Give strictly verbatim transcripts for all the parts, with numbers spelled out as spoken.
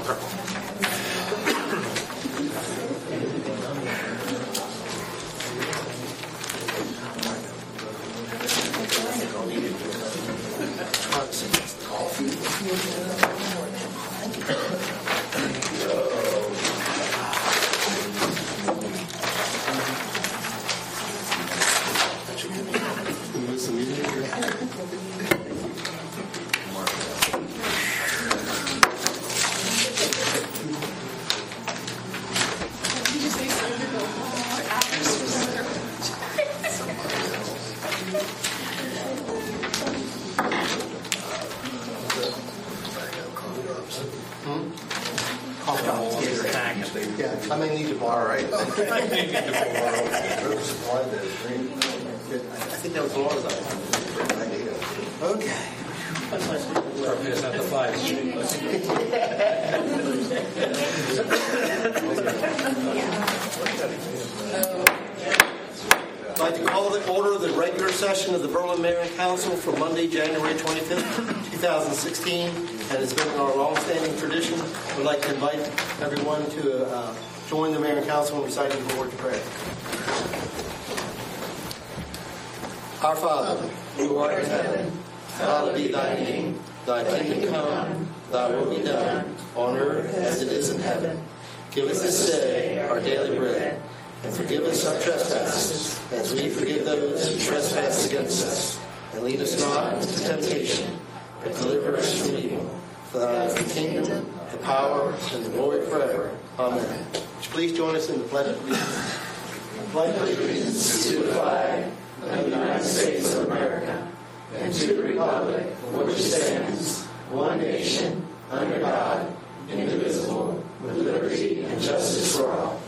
I may need to borrow, right? I think that was Laura's idea. Okay. It's not the five. I'd like to call the order of the regular session of the Berlin Mayor and Council for Monday, January twenty-fifth, twenty sixteen, and it's been our long-standing tradition. We'd like to invite everyone to uh, join the Mayor and Council in reciting the Lord's Prayer. Our Father, who art in heaven, hallowed be thy name. Thy kingdom come, thy will be done, on earth as it is in heaven. Give us this day our daily bread, and forgive us our trespasses, as we forgive those who trespass against us. And lead us not into temptation, but deliver us from evil. For thine is the kingdom, the power, and the glory forever. Amen. Would you please join us in the pledge of allegiance? Pledge allegiance to the flag of the United States of America, and to the republic for which it stands, one nation, under God, indivisible, with liberty and justice for all.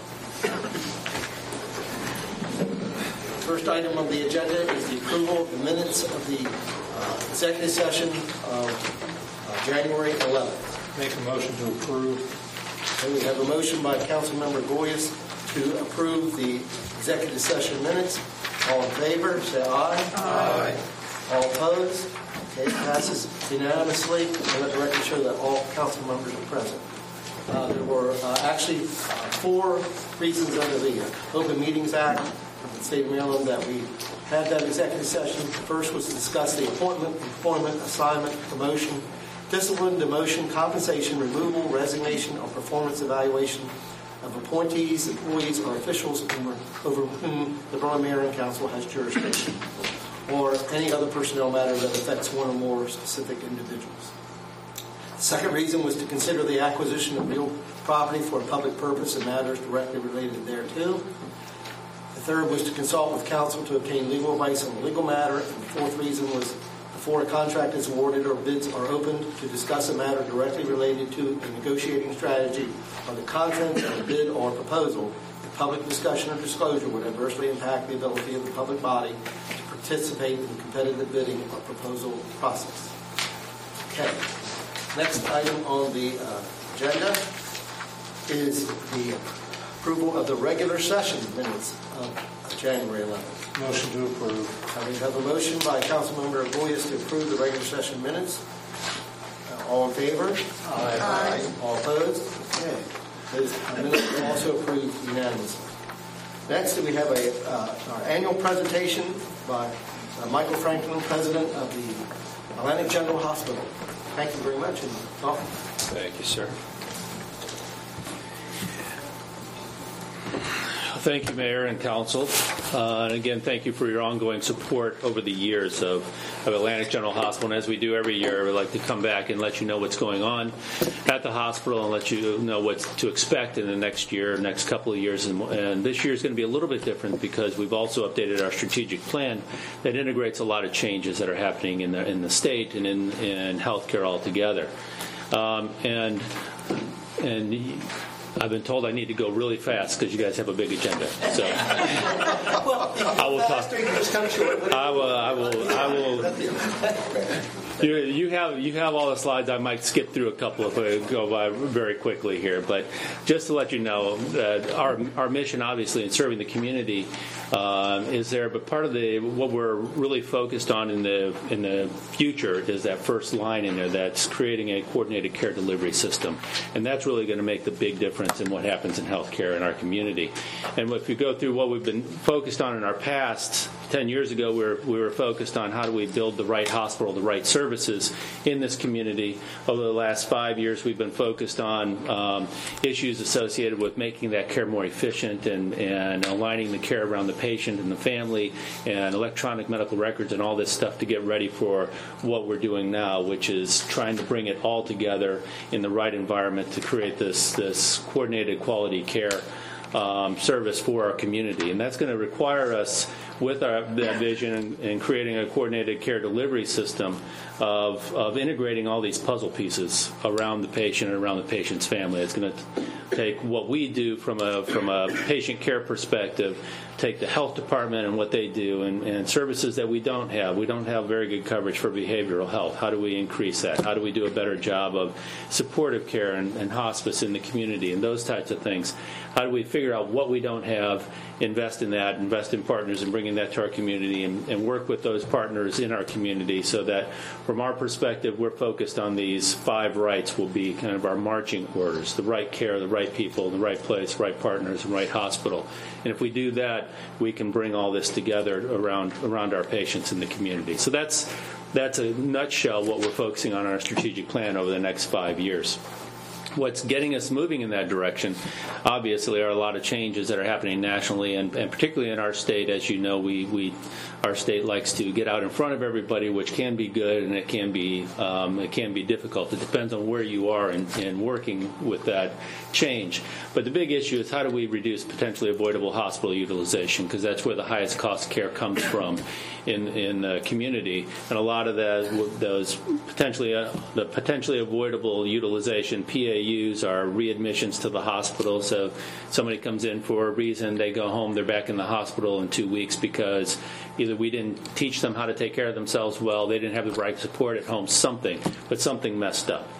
First item on the agenda is the approval of the minutes of the uh, executive session of uh, January eleventh. Make a motion to approve. And we have a motion by Councilmember Goyes to approve the executive session minutes. All in favor, say aye. Aye. All opposed? Okay, it passes unanimously. And let the record show that all council members are present. Uh, there were uh, actually uh, four reasons under the Open Meetings Act of the State of Maryland that we had that executive session. The first was to discuss the appointment, employment, assignment, promotion, discipline, demotion, compensation, removal, resignation, or performance evaluation of appointees, employees, or officials over, over whom the Berlin Mayor and Council has jurisdiction, or any other personnel matter that affects one or more specific individuals. The second reason was to consider the acquisition of real property for a public purpose and matters directly related thereto. The third was to consult with counsel to obtain legal advice on a legal matter. And the fourth reason was before a contract is awarded or bids are opened, to discuss a matter directly related to a negotiating strategy or the content of a bid or proposal. The public discussion or disclosure would adversely impact the ability of the public body to participate in the competitive bidding or proposal process. Okay. Next item on the uh, agenda is the approval of the regular session minutes of January eleventh. Motion to approve. Uh, we have a motion by Councilmember Goyes to approve the regular session minutes. Uh, all in favor? Aye. Aye. All opposed? Okay. Those minutes are also approved unanimously. Next, we have a uh, our annual presentation by uh, Michael Franklin, President of the Atlantic General Hospital. Thank you very much, and welcome. Thank you, sir. Thank you, Mayor and Council. Uh, and again, thank you for your ongoing support over the years of, of Atlantic General Hospital. And as we do every year, we'd like to come back and let you know what's going on at the hospital and let you know what to expect in the next year, next couple of years. And, and this year is going to be a little bit different because we've also updated our strategic plan that integrates a lot of changes that are happening in the in the state and in, in healthcare altogether. Um, and and I've been told I need to go really fast because you guys have a big agenda. So Well, I will talk. faster, you can just come short. I will. I will. I will. You, you have you have all the slides. I might skip through a couple if I go by very quickly here, but just to let you know, uh, our our mission, obviously, in serving the community, uh, is there. But part of the what we're really focused on in the in the future is that first line in there. That's creating a coordinated care delivery system, and that's really going to make the big difference in what happens in healthcare in our community. And if you go through what we've been focused on in our past, ten years ago, we were we were focused on how do we build the right hospital, the right service. Services in this community. Over the last five years, we've been focused on um, issues associated with making that care more efficient and, and aligning the care around the patient and the family and electronic medical records and all this stuff to get ready for what we're doing now, which is trying to bring it all together in the right environment to create this, this coordinated quality care um, service for our community. And that's going to require us, with our that vision and, and creating a coordinated care delivery system of, of integrating all these puzzle pieces around the patient and around the patient's family. It's going to take what we do from a from a patient care perspective, take the health department and what they do, and, and services that we don't have. We don't have very good coverage for behavioral health. How do we increase that? How do we do a better job of supportive care and, and hospice in the community and those types of things? How do we figure out what we don't have, invest in that, invest in partners and bringing that to our community, and, and work with those partners in our community so that from our perspective, we're focused on these five rights will be kind of our marching orders: the right care, the right people, the right place, right partners, and right hospital. And if we do that, we can bring all this together around around our patients in the community. So that's that's a nutshell what we're focusing on in our strategic plan over the next five years. What's getting us moving in that direction, obviously, are a lot of changes that are happening nationally, and, and particularly in our state. As you know, we, we our state likes to get out in front of everybody, which can be good and it can be um, it can be difficult. It depends on where you are in, in working with that change. But the big issue is how do we reduce potentially avoidable hospital utilization, because that's where the highest cost care comes from in in the community, and a lot of that those potentially uh, the potentially avoidable utilization P A Us are readmissions to the hospital. So somebody comes in for a reason, they go home, they're back in the hospital in two weeks because either we didn't teach them how to take care of themselves well, they didn't have the right support at home, something, but something messed up.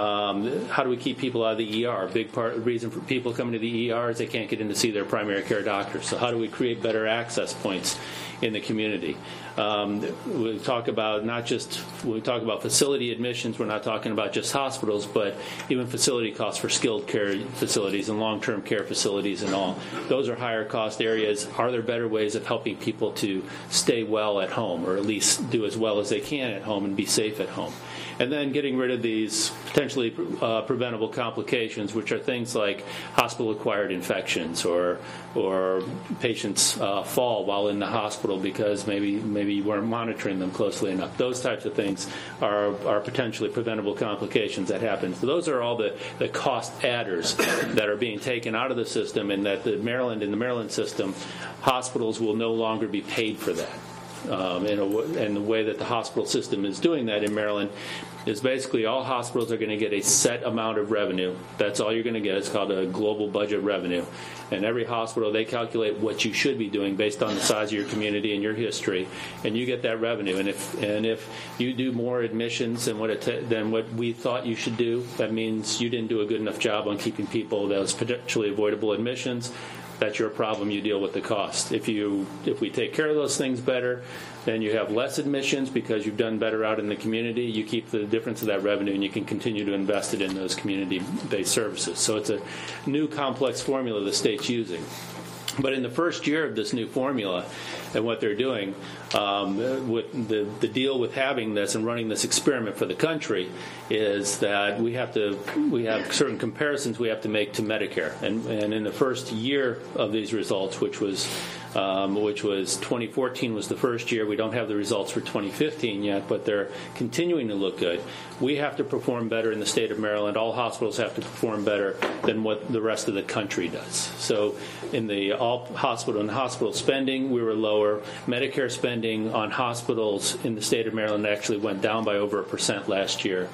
Um, how do we keep people out of the E R? A big part reason for people coming to the E R is they can't get in to see their primary care doctor. So how do we create better access points in the community? Um, we talk about not just when we talk about facility admissions, we're not talking about just hospitals, but even facility costs for skilled care facilities and long-term care facilities and all. Those are higher cost areas. Are there better ways of helping people to stay well at home, or at least do as well as they can at home and be safe at home? And then getting rid of these potentially uh, preventable complications, which are things like hospital-acquired infections, or or patients uh, fall while in the hospital because maybe maybe you weren't monitoring them closely enough. Those types of things are are potentially preventable complications that happen. So those are all the, the cost adders that are being taken out of the system, and that the Maryland in the Maryland system, hospitals will no longer be paid for that. Um, and, a, and the way that the hospital system is doing that in Maryland is basically all hospitals are going to get a set amount of revenue. That's all you're going to get. It's called a global budget revenue. And every hospital, they calculate what you should be doing based on the size of your community and your history, and you get that revenue. And if and if you do more admissions than what it t- than what we thought you should do, that means you didn't do a good enough job on keeping people those potentially avoidable admissions. That's your problem. You deal with the cost. If you if we take care of those things better, then you have less admissions because you've done better out in the community. You keep the difference of that revenue, and you can continue to invest it in those community-based services. So it's a new complex formula the state's using. But in the first year of this new formula and what they're doing, um, with the, the deal with having this and running this experiment for the country is that we have to we have certain comparisons we have to make to Medicare. And, and in the first year of these results, which was um, which was twenty fourteen was the first year. We don't have the results for twenty fifteen yet, but they're continuing to look good. We have to perform better in the state of Maryland. All hospitals have to perform better than what the rest of the country does. So in the all hospital and hospital spending, we were lower. Medicare spending on hospitals in the state of Maryland actually went down by over a percent last year.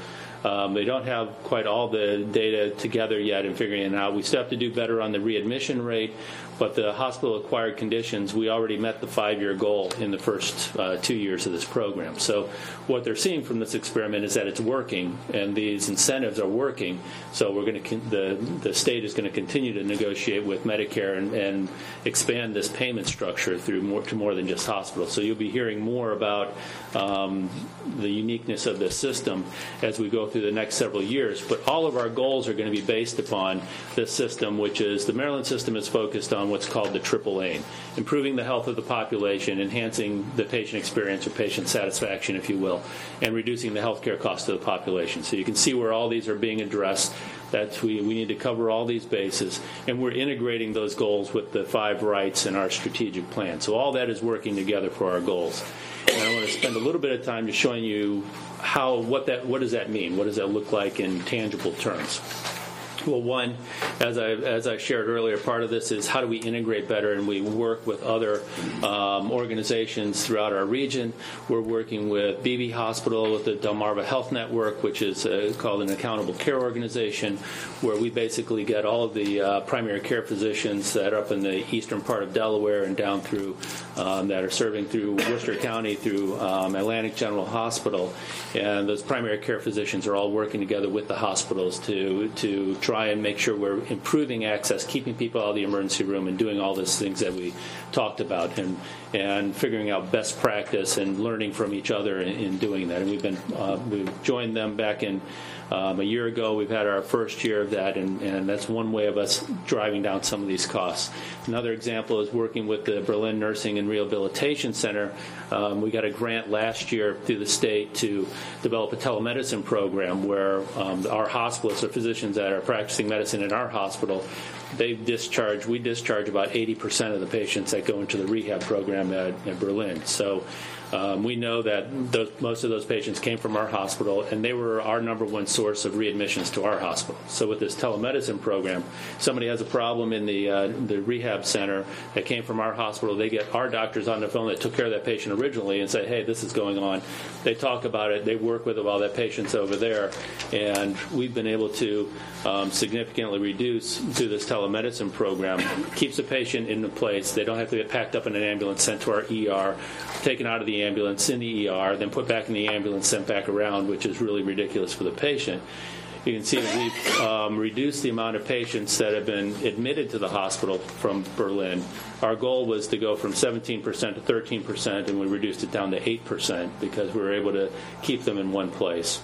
Um, they don't have quite all the data together yet in figuring it out. We still have to do better on the readmission rate, but the hospital-acquired conditions, we already met the five-year goal in the first uh, two years of this program. So what they're seeing from this experiment is that it's working, and these incentives are working. So we're going to the the state is going to continue to negotiate with Medicare and, and expand this payment structure through more to more than just hospitals. So you'll be hearing more about um, the uniqueness of this system as we go through the next several years. But all of our goals are going to be based upon this system, which is the Maryland system is focused on what's called the triple aim: improving the health of the population, enhancing the patient experience or patient satisfaction, if you will, and reducing the healthcare cost of the population. So you can see where all these are being addressed. That we, we need to cover all these bases, and we're integrating those goals with the five rights in our strategic plan. So all that is working together for our goals. And I want to spend a little bit of time just showing you how what that what does that mean? What does that look like in tangible terms? Well, one, as I as I shared earlier, part of this is how do we integrate better, and we work with other um, organizations throughout our region. We're working with Beebe Hospital, with the Delmarva Health Network, which is uh, called an accountable care organization, where we basically get all of the uh, primary care physicians that are up in the eastern part of Delaware and down through um, that are serving through Worcester County, through um, Atlantic General Hospital, and those primary care physicians are all working together with the hospitals to to try and make sure we're improving access, keeping people out of the emergency room, and doing all those things that we talked about, and and figuring out best practice and learning from each other in, in doing that. And we've been uh, we've joined them back in um, a year ago. We've had our first year of that, and, and that's one way of us driving down some of these costs. Another example is working with the Berlin Nursing and Rehabilitation Center. Um, we got a grant last year through the state to develop a telemedicine program where um, our hospitalists or physicians that are practicing medicine in our hospital, they discharge, we discharge about eighty percent of the patients that go into the rehab program at, at Berlin. So um, we know that those, most of those patients came from our hospital, and they were our number one source of readmissions to our hospital. So with this telemedicine program, somebody has a problem in the uh, the rehab center that came from our hospital, they get our doctors on the phone that took care of that patient originally and say, hey, this is going on. They talk about it. They work with it while that patient's over there. And we've been able to um, significantly reduce through this telemedicine program, keeps the patient in the place. They don't have to get packed up in an ambulance, sent to our E R, taken out of the ambulance in the E R, then put back in the ambulance, sent back around, which is really ridiculous for the patient. You can see that we've um, reduced the amount of patients that have been admitted to the hospital from Berlin. Our goal was to go from seventeen percent to thirteen percent, and we reduced it down to eight percent because we were able to keep them in one place.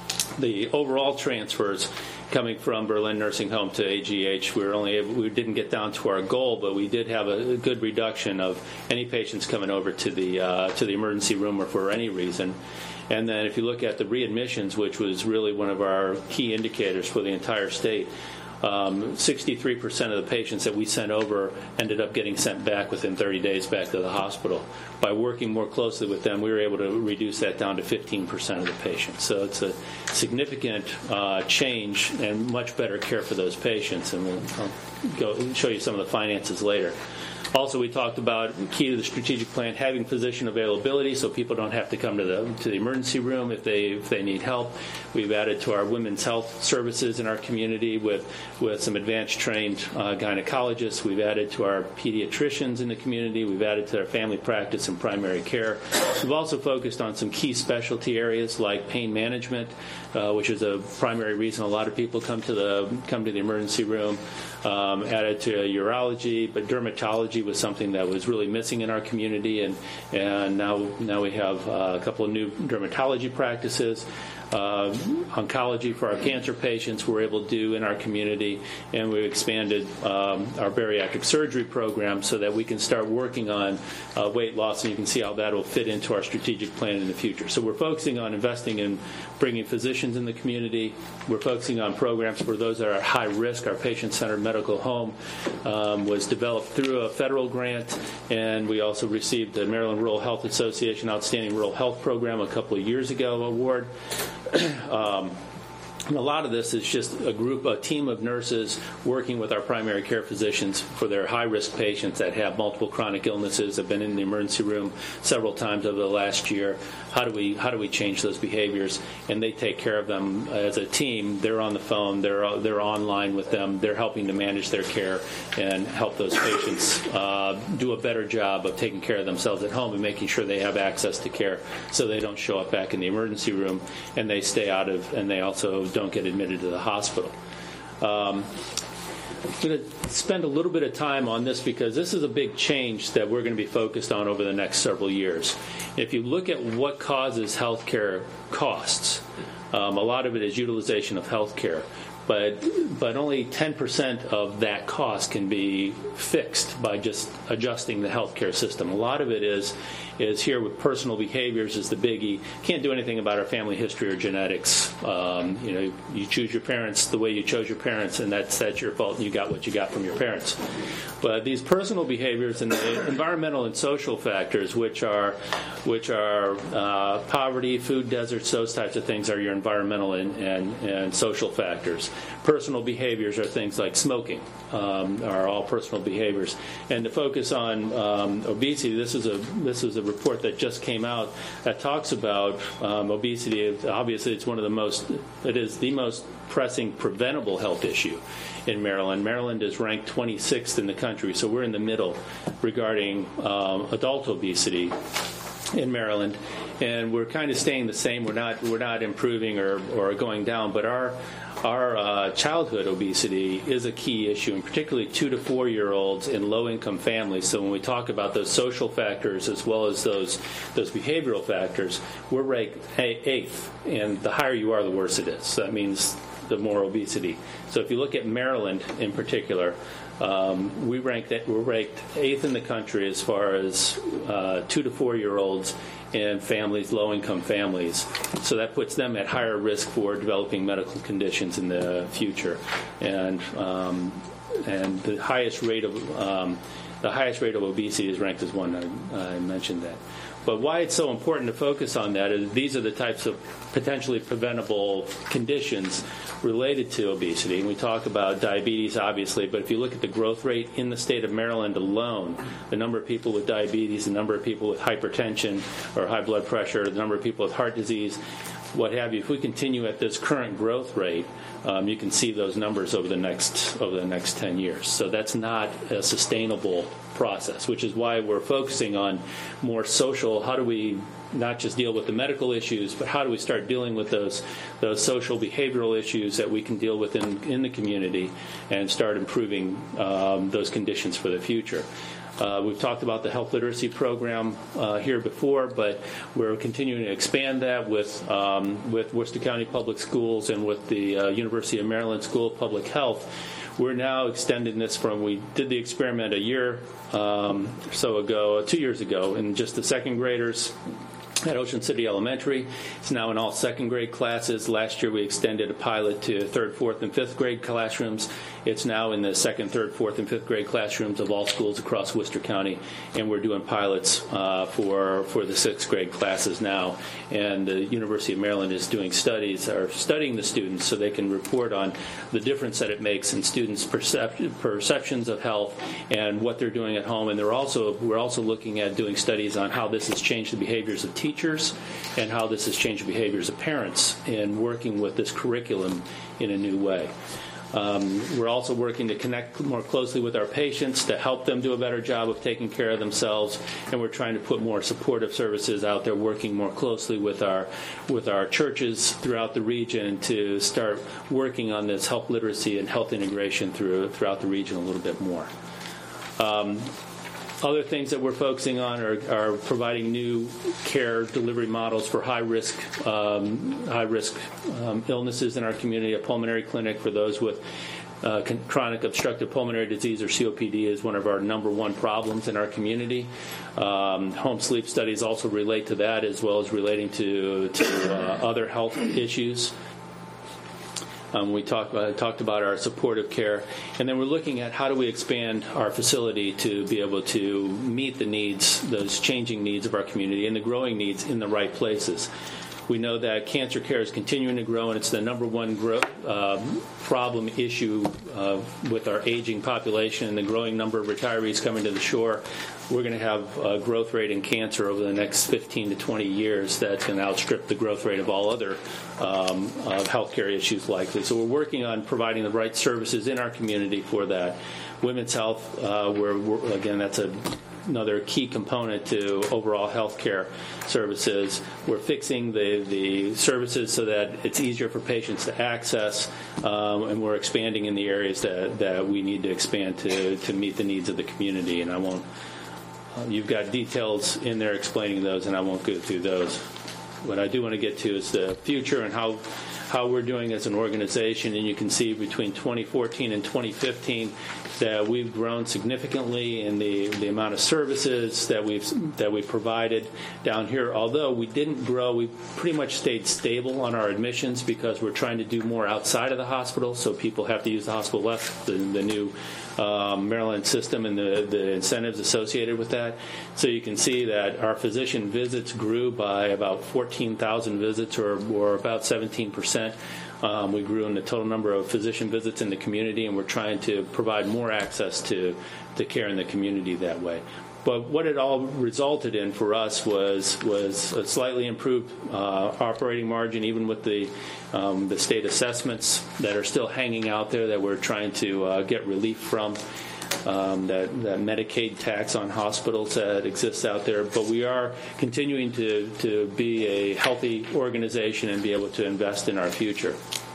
The overall transfers coming from Berlin Nursing Home to A G H, we were only able, we didn't get down to our goal, but we did have a, a good reduction of any patients coming over to the uh, to the emergency room or for any reason. And then if you look at the readmissions, which was really one of our key indicators for the entire state, um, sixty-three percent of the patients that we sent over ended up getting sent back within thirty days back to the hospital. By working more closely with them, we were able to reduce that down to fifteen percent of the patients. So it's a significant uh, change and much better care for those patients. And we'll I'll go show you some of the finances later. Also, we talked about, key to the strategic plan, having physician availability so people don't have to come to the to the emergency room if they if they need help. We've added to our women's health services in our community with, with some advanced trained uh, gynecologists. We've added to our pediatricians in the community. We've added to our family practice and primary care. We've also focused on some key specialty areas like pain management, uh, which is a primary reason a lot of people come to the come to the emergency room. Um, added to urology, but dermatology was something that was really missing in our community, and and now now we have uh, a couple of new dermatology practices. Uh, oncology for our cancer patients we're able to do in our community, and we've expanded um, our bariatric surgery program so that we can start working on uh, weight loss, and you can see how that will fit into our strategic plan in the future. So we're focusing on investing in bringing physicians in the community. We're focusing on programs for those that are at high risk. Our patient-centered medical home um, was developed through a federal grant, and we also received the Maryland Rural Health Association Outstanding Rural Health Program a couple of years ago award. um, And a lot of this is just a group, a team of nurses working with our primary care physicians for their high-risk patients that have multiple chronic illnesses, have been in the emergency room several times over the last year. How do we how do we change those behaviors? And they take care of them as a team. They're on the phone. They're they're online with them. They're helping to manage their care and help those patients uh, do a better job of taking care of themselves at home and making sure they have access to care, so they don't show up back in the emergency room and they stay out of and they also don't get admitted to the hospital. Um, I'm going to spend a little bit of time on this because this is a big change that we're going to be focused on over the next several years. If you look at what causes healthcare costs, um, a lot of it is utilization of healthcare, but but only ten percent of that cost can be fixed by just adjusting the healthcare system. A lot of it is is here with personal behaviors is the biggie. Can't do anything about our family history or genetics. Um, you know, you choose your parents the way you chose your parents, and that's that's your fault, and you got what you got from your parents. But these personal behaviors and the environmental and social factors, which are which are uh, poverty, food deserts, those types of things, are your environmental and, and, and social factors. Personal behaviors are things like smoking, um, are all personal behaviors. And to focus on um, obesity, this is a this is a report that just came out that talks about um, obesity. Obviously, it's one of the most, it is the most pressing preventable health issue in Maryland. Maryland is ranked twenty-sixth in the country, so we're in the middle regarding um, adult obesity in Maryland, and we're kind of staying the same. We're not we're not improving or, or going down, but our our uh, childhood obesity is a key issue, and particularly two to four year olds in low income families. So when we talk about those social factors as well as those those behavioral factors, we're ranked eighth, and the higher you are, the worse it is. So that means the more obesity. So if you look at Maryland in particular, um, we rank that we're ranked eighth in the country as far as uh, two to four year olds and families, low-income families. So that puts them at higher risk for developing medical conditions in the future. And um, and the highest rate of um, the highest rate of obesity is ranked as one. I, I mentioned that. But why it's so important to focus on that is these are the types of potentially preventable conditions related to obesity. And we talk about diabetes, obviously, but if you look at the growth rate in the state of Maryland alone, the number of people with diabetes, the number of people with hypertension or high blood pressure, the number of people with heart disease, what have you, if we continue at this current growth rate, um, you can see those numbers over the next over the next ten years. So that's not a sustainable process, which is why we're focusing on more social. How do we not just deal with the medical issues, but how do we start dealing with those those social behavioral issues that we can deal with in, in the community and start improving um, those conditions for the future. Uh, we've talked about the health literacy program uh, here before, but we're continuing to expand that with um, with Worcester County Public Schools and with the uh, University of Maryland School of Public Health. We're now extending this from, we did the experiment a year um, or so ago, two years ago, and just the second graders at Ocean City Elementary. It's now in all second grade classes. Last year we extended a pilot to third, fourth, and fifth grade classrooms. It's now in the second, third, fourth, and fifth grade classrooms of all schools across Worcester County, and we're doing pilots uh, for for the sixth grade classes now. And the University of Maryland is doing studies, or studying the students so they can report on the difference that it makes in students' percep- perceptions of health and what they're doing at home. And they're also we're also looking at doing studies on how this has changed the behaviors of teachers and how this has changed the behaviors of parents in working with this curriculum in a new way. Um, we're also working to connect more closely with our patients to help them do a better job of taking care of themselves, and we're trying to put more supportive services out there, working more closely with our with our churches throughout the region to start working on this health literacy and health integration through throughout the region a little bit more. Um, Other things that we're focusing on are, are providing new care delivery models for high-risk um, high-risk um, illnesses in our community. A pulmonary clinic for those with uh, con- chronic obstructive pulmonary disease, or C O P D, is one of our number one problems in our community. Um, home sleep studies also relate to that, as well as relating to, to uh, other health issues. Um, we talk, uh, talked about our supportive care, and then we're looking at how do we expand our facility to be able to meet the needs, those changing needs of our community and the growing needs in the right places. We know that cancer care is continuing to grow, and it's the number one grow, uh, problem issue uh, with our aging population and the growing number of retirees coming to the shore. We're going to have a growth rate in cancer over the next fifteen to twenty years that's going to outstrip the growth rate of all other um, uh, healthcare issues likely. So we're working on providing the right services in our community for that. Women's health, uh, we're, we're, again, that's a another key component to overall health care services. We're fixing the, the services so that it's easier for patients to access, um, and we're expanding in the areas that, that we need to expand to, to meet the needs of the community. And I won't, uh, you've got details in there explaining those, and I won't go through those. What I do want to get to is the future and how how we're doing as an organization, and you can see between twenty fourteen and twenty fifteen that we've grown significantly in the, the amount of services that we've that we've provided down here. Although we didn't grow, we pretty much stayed stable on our admissions because we're trying to do more outside of the hospital, so people have to use the hospital less. The, the new Um, Maryland system and the, the incentives associated with that. So you can see that our physician visits grew by about fourteen thousand visits, or, or about seventeen percent. Um, we grew in the total number of physician visits in the community, and we're trying to provide more access to, to care in the community that way. But what it all resulted in for us was was a slightly improved uh, operating margin, even with the um, the state assessments that are still hanging out there that we're trying to uh, get relief from, um, that, that Medicaid tax on hospitals that exists out there. But we are continuing to, to be a healthy organization and be able to invest in our future.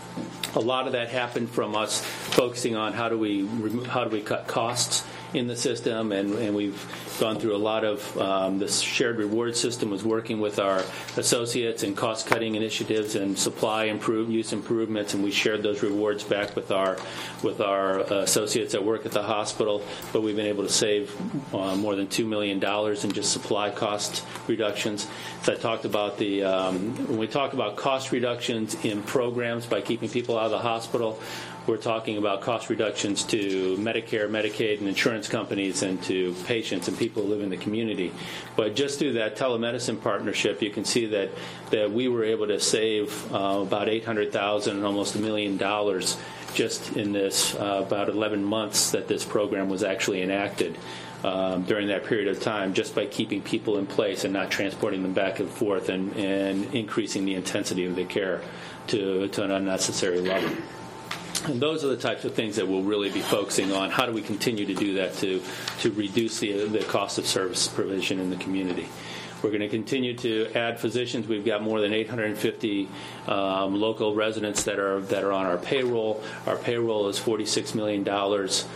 A lot of that happened from us focusing on how do we how do we cut costs in the system, and, and we've gone through a lot of um, this shared reward system was working with our associates in cost-cutting initiatives and supply improve, use improvements, and we shared those rewards back with our with our uh, associates that work at the hospital. But we've been able to save uh, more than two million dollars in just supply cost reductions. So I talked about the um, when we talk about cost reductions in programs by keeping people out of the hospital, we're talking about cost reductions to Medicare, Medicaid, and insurance companies, and to patients and people who live in the community. But just through that telemedicine partnership, you can see that, that we were able to save uh, about eight hundred thousand dollars, almost a million dollars, just in this uh, about eleven months that this program was actually enacted. Um, during that period of time, just by keeping people in place and not transporting them back and forth, and, and increasing the intensity of the care to, to an unnecessary level. And those are the types of things that we'll really be focusing on. How do we continue to do that to, to reduce the, the cost of service provision in the community? We're going to continue to add physicians. We've got more than eight hundred fifty um, local residents that are that are on our payroll. Our payroll is forty-six million dollars.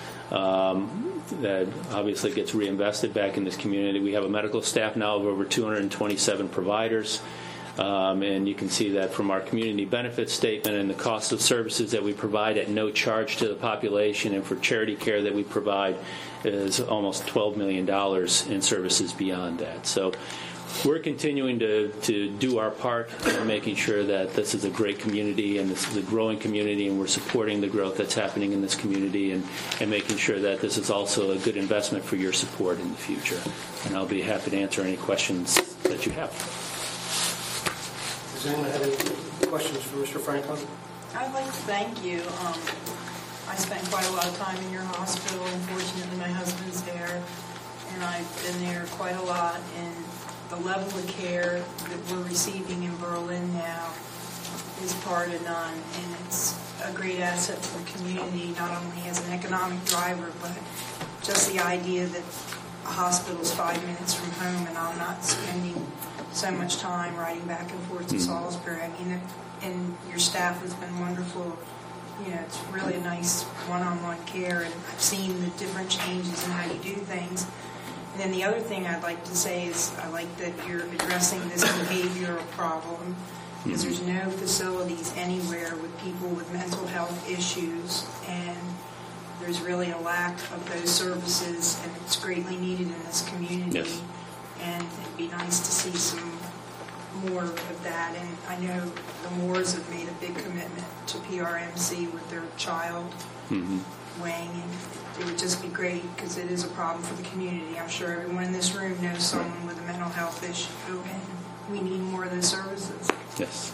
Um, that obviously gets reinvested back in this community. We have a medical staff now of over two hundred twenty-seven providers. Um, and you can see that from our community benefits statement, and the cost of services that we provide at no charge to the population, and for charity care that we provide is almost twelve million dollars in services beyond that. So we're continuing to, to do our part in making sure that this is a great community, and this is a growing community, and we're supporting the growth that's happening in this community, and, and making sure that this is also a good investment for your support in the future. And I'll be happy to answer any questions that you have. Does anyone have any questions for Mister Franklin? I'd like to thank you. Um, I spent quite a lot of time in your hospital. Unfortunately, my husband's there, and I've been there quite a lot. And the level of care that we're receiving in Berlin now is par to none, and it's a great asset for the community, not only as an economic driver, but just the idea that a hospital is five minutes from home, and I'm not spending so much time riding back and forth to mm-hmm. Salisbury. I mean, and your staff has been wonderful. You know, it's really a nice one-on-one care, and I've seen the different changes in how you do things. And then the other thing I'd like to say is I like that you're addressing this behavioral problem, because there's no facilities anywhere with people with mental health issues, and there's really a lack of those services, and it's greatly needed in this community. Yes. And it'd be nice to see some more of that. And I know the Moores have made a big commitment to P R M C with their child mm-hmm. wing, and it would just be great because it is a problem for the community. I'm sure everyone in this room knows someone with a mental health issue, and we need more of those services. Yes.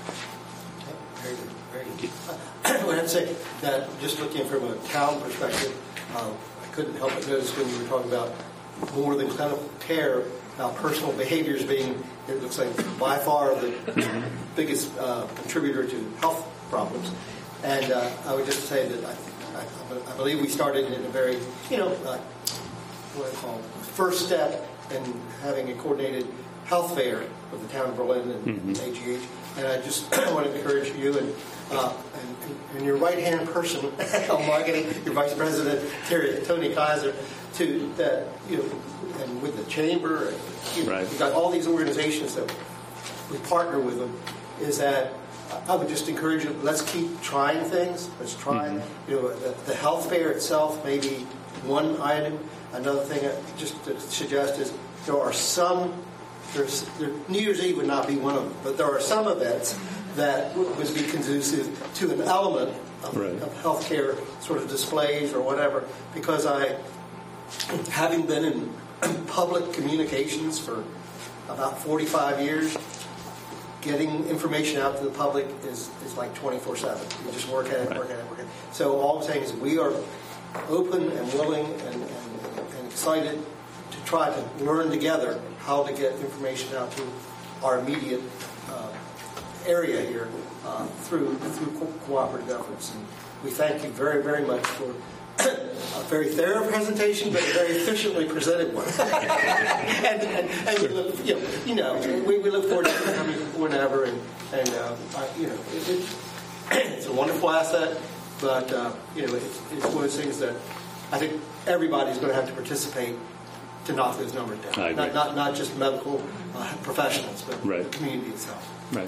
Very good, very good. I would have to say that just looking from a town perspective, um, I couldn't help but notice when you were talking about more than clinical care, about personal behaviors being, it looks like by far the biggest uh, contributor to health problems. And uh, I would just say that I, I, I believe we started in a very, you know, uh, what I call first step in having a coordinated health fair with the town of Berlin and mm-hmm. A G H. And I just want to encourage you and, uh, and, and your right-hand person on marketing, your vice president, Terry, Tony Kaiser, to that, you know, and with the chamber, and, you know, right. we've got all these organizations that we partner with them, is that I would just encourage you, let's keep trying things. Let's try, mm-hmm. you know, the, the health fair itself may be one item. Another thing I just to suggest is there are some, there's, there, New Year's Eve would not be one of them, but there are some events that would be conducive to an element of, right. of healthcare sort of displays or whatever, because I, having been in public communications for about forty-five years, getting information out to the public is, is like twenty-four seven. You just work at it, work at it, work at it. So all I'm saying is we are open and willing and, and, and excited to try to learn together how to get information out to our immediate uh, area here uh, through through co- cooperative efforts. And we thank you very, very much for a very thorough presentation, but a very efficiently presented one. and, and, and we look, you know, you know we, we look forward to coming whenever, and, and uh, I, you know, it, it, it's a wonderful asset, but uh, you know, it's, it's one of those things that I think everybody's going to have to participate to knock those numbers down. I agree. Not, not not just medical uh, professionals, but right. the community itself. Right.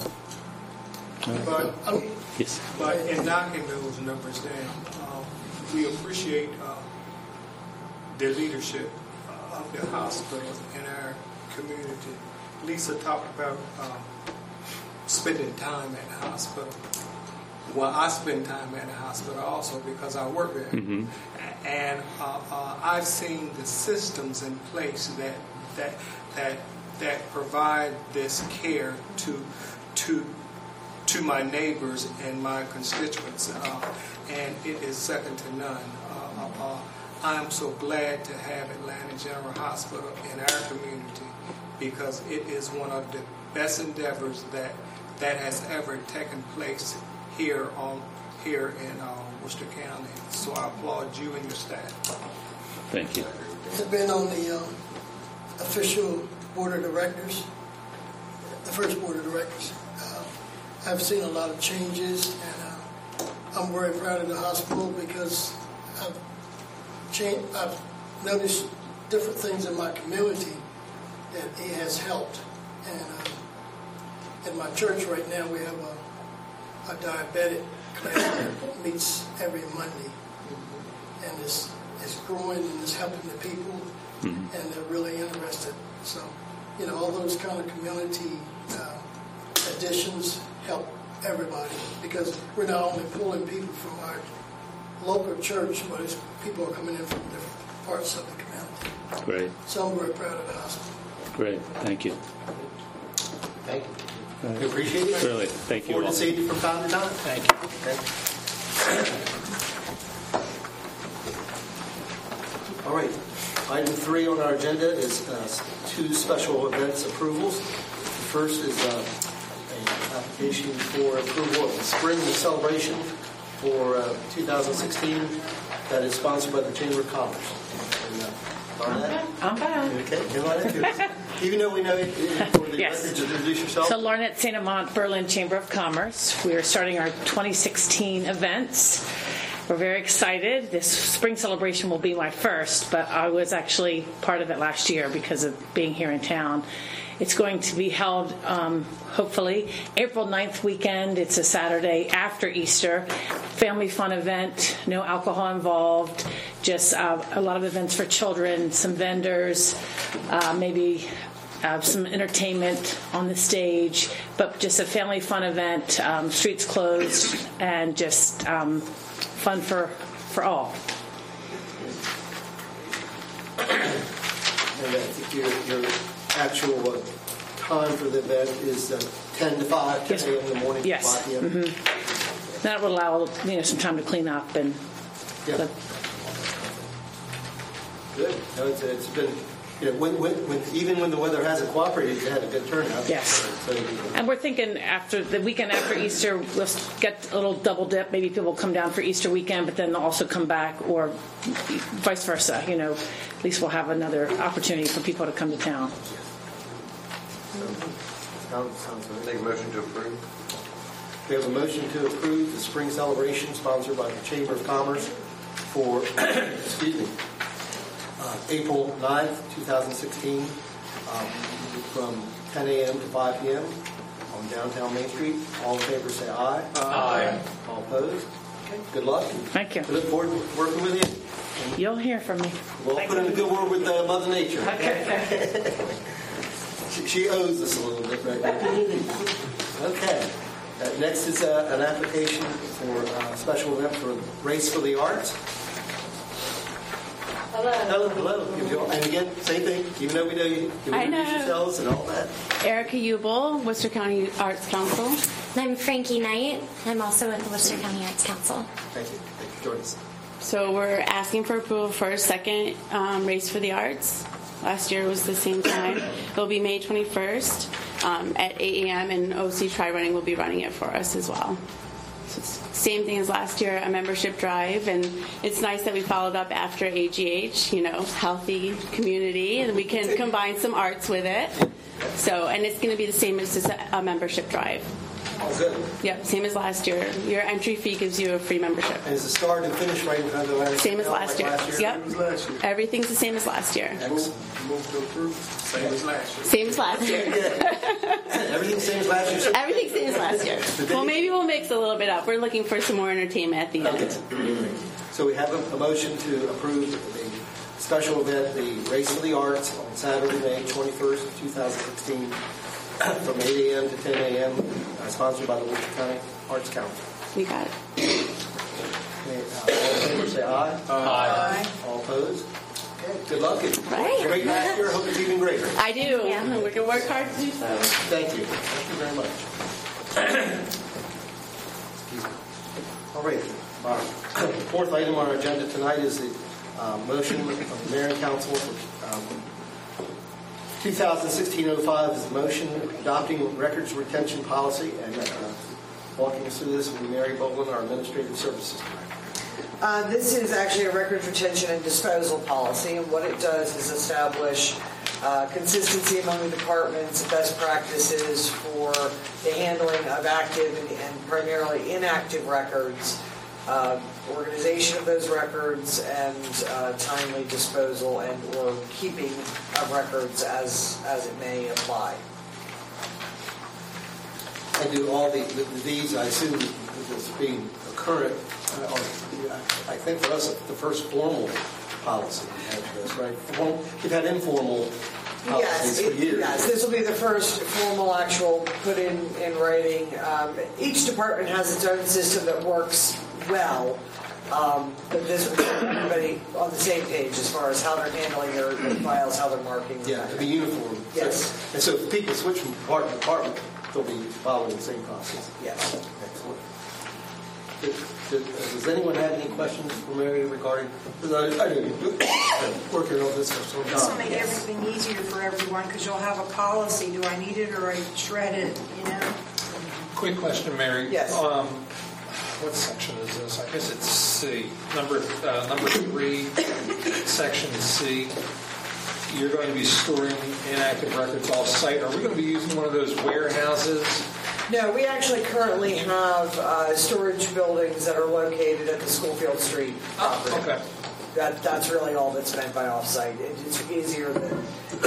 But, um, yes. but in knocking those numbers down, uh, we appreciate uh, the leadership uh, of the hospital in our community. Lisa talked about uh, spending time at the hospital. Well, I spend time at the hospital also because I work there. Mm-hmm. And uh, uh, I've seen the systems in place that that that that provide this care to to to my neighbors and my constituents, uh, and it is second to none. Uh, uh, I'm so glad to have Atlanta General Hospital in our community because it is one of the best endeavors that that has ever taken place here on here in uh, Worcester County. So I applaud you and your staff. Thank you. I've been on the um, official board of directors, the first board of directors. Uh, I've seen a lot of changes, and uh, I'm very proud of the hospital because I've changed. I've noticed different things in my community that it has helped. And uh, in my church right now, we have a, a diabetic class that meets every Monday, and it's it's growing and it's helping the people, mm-hmm. and they're really interested. So, you know, all those kind of community uh, additions help everybody because we're not only pulling people from our local church, but it's people are coming in from different parts of the community. Great. So I'm very proud of the hospital. Great. Thank you. Thank you. We appreciate it. Really, thank you all. Forward to seeing you from time to time. Thank you. Okay. All right. Item three on our agenda is uh, two special events approvals. The first is uh, an application for approval of the Spring Celebration for uh, two thousand sixteen that is sponsored by the Chamber of Commerce. And, uh, Barnett? I'm fine. Okay, come on into it. Even though we know it, for the Yes. record, introduce yourself. So Larnette Saint Amant, Berlin Chamber of Commerce. We are starting our twenty sixteen events. We're very excited. This spring celebration will be my first, but I was actually part of it last year because of being here in town. It's going to be held, um, hopefully, April ninth weekend. It's a Saturday after Easter. Family fun event, no alcohol involved, just uh, a lot of events for children, some vendors, uh, maybe uh, some entertainment on the stage, but just a family fun event, um, streets closed, and just um, fun for, for all. And I think your, your actual uh, time for the event is uh, ten to five, ten Yes. a.m. in the morning to Yes. five p.m. Mm-hmm. That would allow, you know, some time to clean up and. Yeah. But- Good. No, it's, it's been, you know, when, when, when, even when the weather hasn't cooperated, you had a good turnout. Yes. So, And we're thinking after the weekend after Easter, we'll get a little double dip. Maybe people come down for Easter weekend, but then also come back, or vice versa. You know, at least we'll have another opportunity for people to come to town. sounds, sounds good. Make a motion to approve. We have a motion to approve the spring celebration sponsored by the Chamber of Commerce for, excuse me, uh, April ninth, twenty sixteen, um, from ten a.m. to five p.m. on downtown Main Street. All in favor say aye. Aye. All opposed? Okay, good luck. Thank you. We look forward to working with you. You'll hear from me. We'll put in a good word with uh, Mother Nature. Okay. She, she owes us a little bit right now. Okay. Uh, next is uh, an application for a uh, special event for Race for the Arts. Hello. Hello, hello. Give you- And again, same thing. Even though we know you, you I introduce know. yourselves and all that. Erica Ubel, Worcester County Arts Council. I'm Frankie Knight. I'm also with the Worcester County Arts Council. Thank you. Thank you for joining us. So we're asking for approval for a second um, Race for the Arts. Last year was the same time. It'll be May twenty-first um, at eight a.m. and O C Tri Running will be running it for us as well. So it's same thing as last year, a membership drive, and it's nice that we followed up after A G H, you know, healthy community, and we can combine some arts with it. So, and it's going to be the same as just a, a membership drive. All good. Yep, same as last year. Your entry fee gives you a free membership. And is the start and finish right in front of the last Same as last year. Last year? Yep. Everything's the same as last year. Excellent. Move to approve. Same as last year. Same as last year. Everything same as last year. Everything's the same as last year. Well, maybe we'll mix a little bit up. We're looking for some more entertainment at the end. Okay. So we have a, a motion to approve the special event, the Race for the Arts, on Saturday, May twenty-first, twenty sixteen, from eight a.m. to ten a.m., uh, sponsored by the Worcester County Arts Council. We got it. Okay, uh, all in favor, say aye. Aye. All opposed? Okay, good luck. It was Right. great last year. Hope it's even greater. I do. Yeah. We're going to work hard to do so. Thank you. Thank you very much. Excuse me. All right. Our fourth item on our agenda tonight is the uh, motion of the Mayor and Council for um, twenty sixteen oh five is the motion adopting records retention policy, and uh, walking us through this will be Mary Boland, our Administrative Services Director. Uh, this is actually a records retention and disposal policy, and what it does is establish uh, consistency among the departments, best practices for the handling of active and, and primarily inactive records, uh, organization of those records, and uh, timely disposal and or keeping of records as as it may apply. I do all the, the these. I assume this being a current, uh, or, I think for us the first formal policy we have this, right? Form, we've had informal policies Yes, for it, years. yes. This will be the first formal, actual put in in writing. Um, each department has its own system that works well, um, but this will keep everybody on the same page as far as how they're handling their, their files, how they're marking. Yeah, to be uniform. Yes. So, and so if people switch from department to department, they'll be following the same process. Yes. Excellent. Did, did, uh, does anyone have any questions for Mary regarding? Because I, I know you're working on this for some time. This will make everything easier for everyone because you'll have a policy. Do I need it or I shred it, you know? Quick question, Mary. Yes. Um, what section is this? I guess it's C. Number uh, number three, section C. You're going to be storing inactive records off-site. Are we going to be using one of those warehouses? No, we actually currently have uh, storage buildings that are located at the Schoolfield Street property. Okay. That, that's really all that's meant by off-site. It, it's easier than...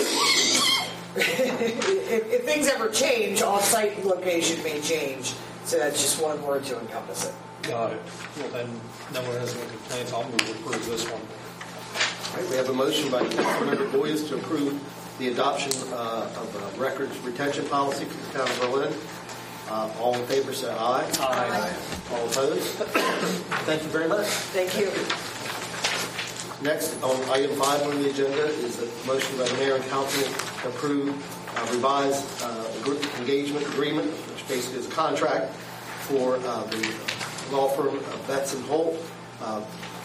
if, if things ever change, off-site location may change. So that's just one word to encompass it. Got it. Well, then no one has any complaints. I'll move to approve this one. All right, we have a motion by Councilmember Boyes to approve the adoption uh, of a records retention policy for the town of Berlin. Uh, all in favor, say aye. Aye. All opposed? Thank you very much. Thank you. Next, on item five on the agenda is a motion by the Mayor and Council to approve uh, revised uh, group engagement agreement, which basically is a contract for uh, the law firm of Betts and Holt. Uh,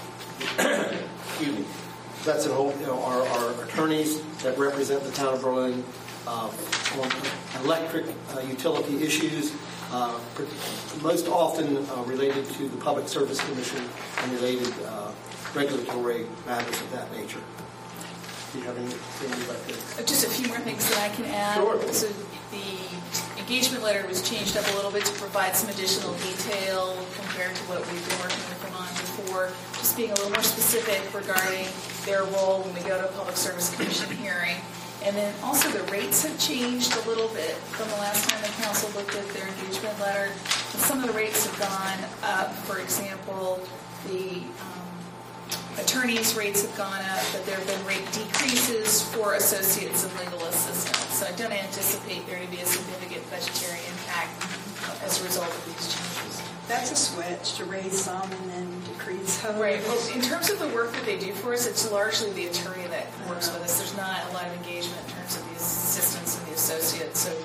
excuse me. Betts and Holt, you know, are, are attorneys that represent the town of Berlin uh, on electric uh, utility issues, uh, most often uh, related to the Public Service Commission and related uh, regulatory matters of that nature. Do you have anything you'd like to? Just a few more things that I can add. Sure. So the engagement letter was changed up a little bit to provide some additional detail compared to what we've been working with them on before, just being a little more specific regarding their role when we go to a Public Service Commission hearing. And then also the rates have changed a little bit from the last time the council looked at their engagement letter. And some of the rates have gone up. For example, the um, attorneys' rates have gone up, but there have been rate decreases for associates and legal assistants. So I don't anticipate there to be a significant budgetary impact as a result of these changes. That's a switch to raise some and then decrease some. Right. Well, in terms of the work that they do for us, it's largely the attorney that works with us. There's not a lot of engagement in terms of the assistants and the associates, so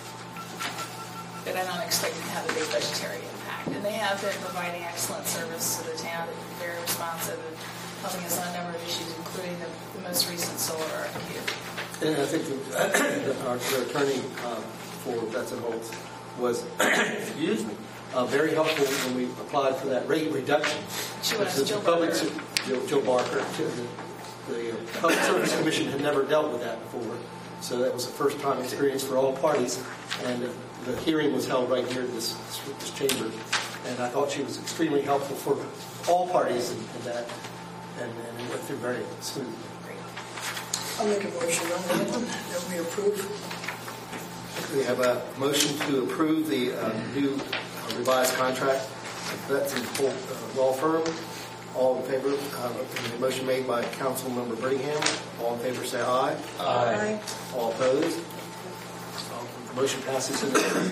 but I don't expect it to have a big budgetary impact. And they have been providing excellent service to the town. They've been very responsive and helping us on a number of issues, including the, the most recent solar R F Q. And I think the, our, the attorney uh, for Betts and Holt was, excuse me, uh, very helpful when we applied for that rate reduction. She was, the Jill public, Barker. Jill, Jill Barker. The, the Public Service Commission had never dealt with that before, so that was a first-time experience for all parties. And uh, the hearing was held right here in this, this chamber, and I thought she was extremely helpful for all parties in, in that, and, and it went through very smoothly. I'll make a motion on that one, that we approve. We have a motion to approve the uh, new uh, revised contract with Betts and Holt uh, Law Firm. All in favor? Uh, the motion made by Councilmember Brittingham. All in favor, say aye. Aye. All opposed? The motion passes.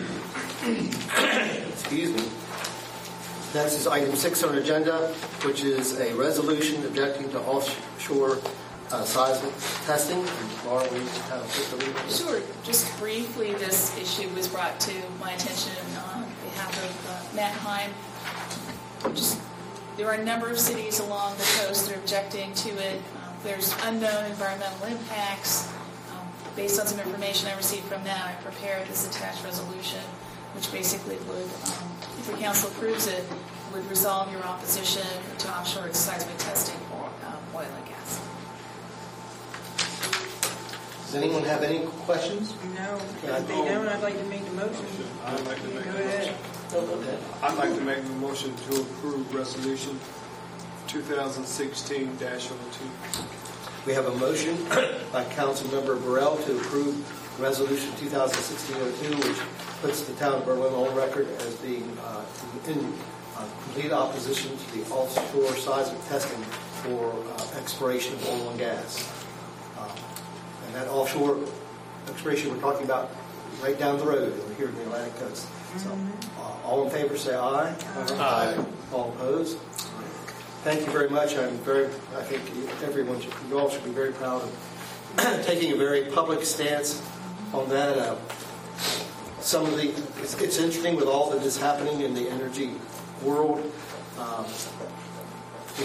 Excuse me. Next is item six on the agenda, which is a resolution objecting to offshore uh, seismic testing. And Laura, will you kind of take the lead on this? Sure. Just briefly, this issue was brought to my attention on behalf of uh, Matt Heim. Just, there are a number of cities along the coast that are objecting to it. Um, there's unknown environmental impacts. Um, based on some information I received from Matt, I prepared this attached resolution, which basically would, um, if the council approves it, would resolve your opposition to offshore seismic testing for um, oil and gas. Does anyone have any questions? No. Yeah, If they don't, I'd like to make the motion. I'd like to make Go a ahead. motion. Okay. I'd like to make a motion to approve resolution twenty sixteen dash oh two. We have a motion by Councilmember Burrell to approve Resolution twenty sixteen oh two, which puts the town of Berlin on record as being uh, in uh, complete opposition to the offshore seismic testing for uh, exploration of oil and gas. Uh, and that offshore exploration we're talking about right down the road over here in the Atlantic coast. So, uh, all in favor, say aye. Aye. All opposed? Thank you very much. I'm very. I think everyone, should, you all should be very proud of taking a very public stance on that. Uh, some of the, it's, it's interesting with all that is happening in the energy world. Um, we,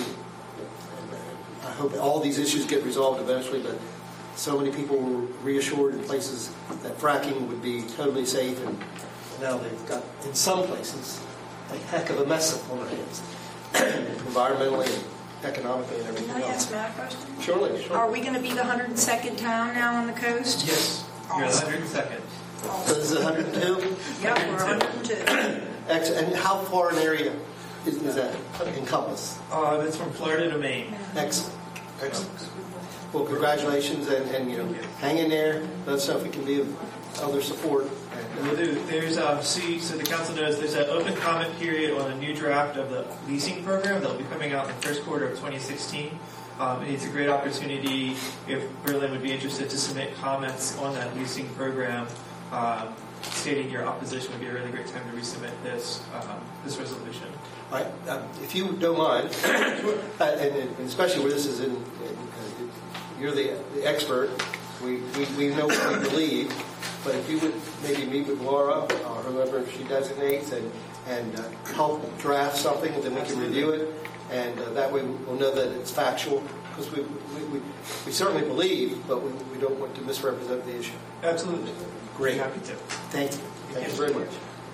I hope all these issues get resolved eventually, but so many people were reassured in places that fracking would be totally safe, and now they've got, in some places, a heck of a mess on their hands, environmentally, and economically, and everything Can I else. ask Matt a question? Surely, sure. Are we going to be the one hundred second town now on the coast? Yes, you're the one hundred second. So this is one hundred two? Yep, we're one hundred two. Ex- and how far an area is, is that encompass? Uh, that's from Florida to Maine. Excellent. Excellent. Well, congratulations, and, and you know, hang in there. Let us know if we can be of other support. We'll do. There's um, see, so the council knows there's an open comment period on a new draft of the leasing program that will be coming out in the first quarter of twenty sixteen. Um, and it's a great opportunity if Berlin would be interested to submit comments on that leasing program. Um, stating your opposition would be a really great time to resubmit this um, this resolution. All right. Um, if you don't mind, uh, and, and especially where this is in, in uh, you're the, the expert. We, we we know what we believe. but if you would maybe meet with Laura or whoever she designates and, and uh, help draft something, and then we can review it, and uh, that way we'll know that it's factual, because we, we, we, we certainly believe, but we, we don't want to misrepresent the issue. Absolutely. Great. Happy to. Thank you. Thank you very much.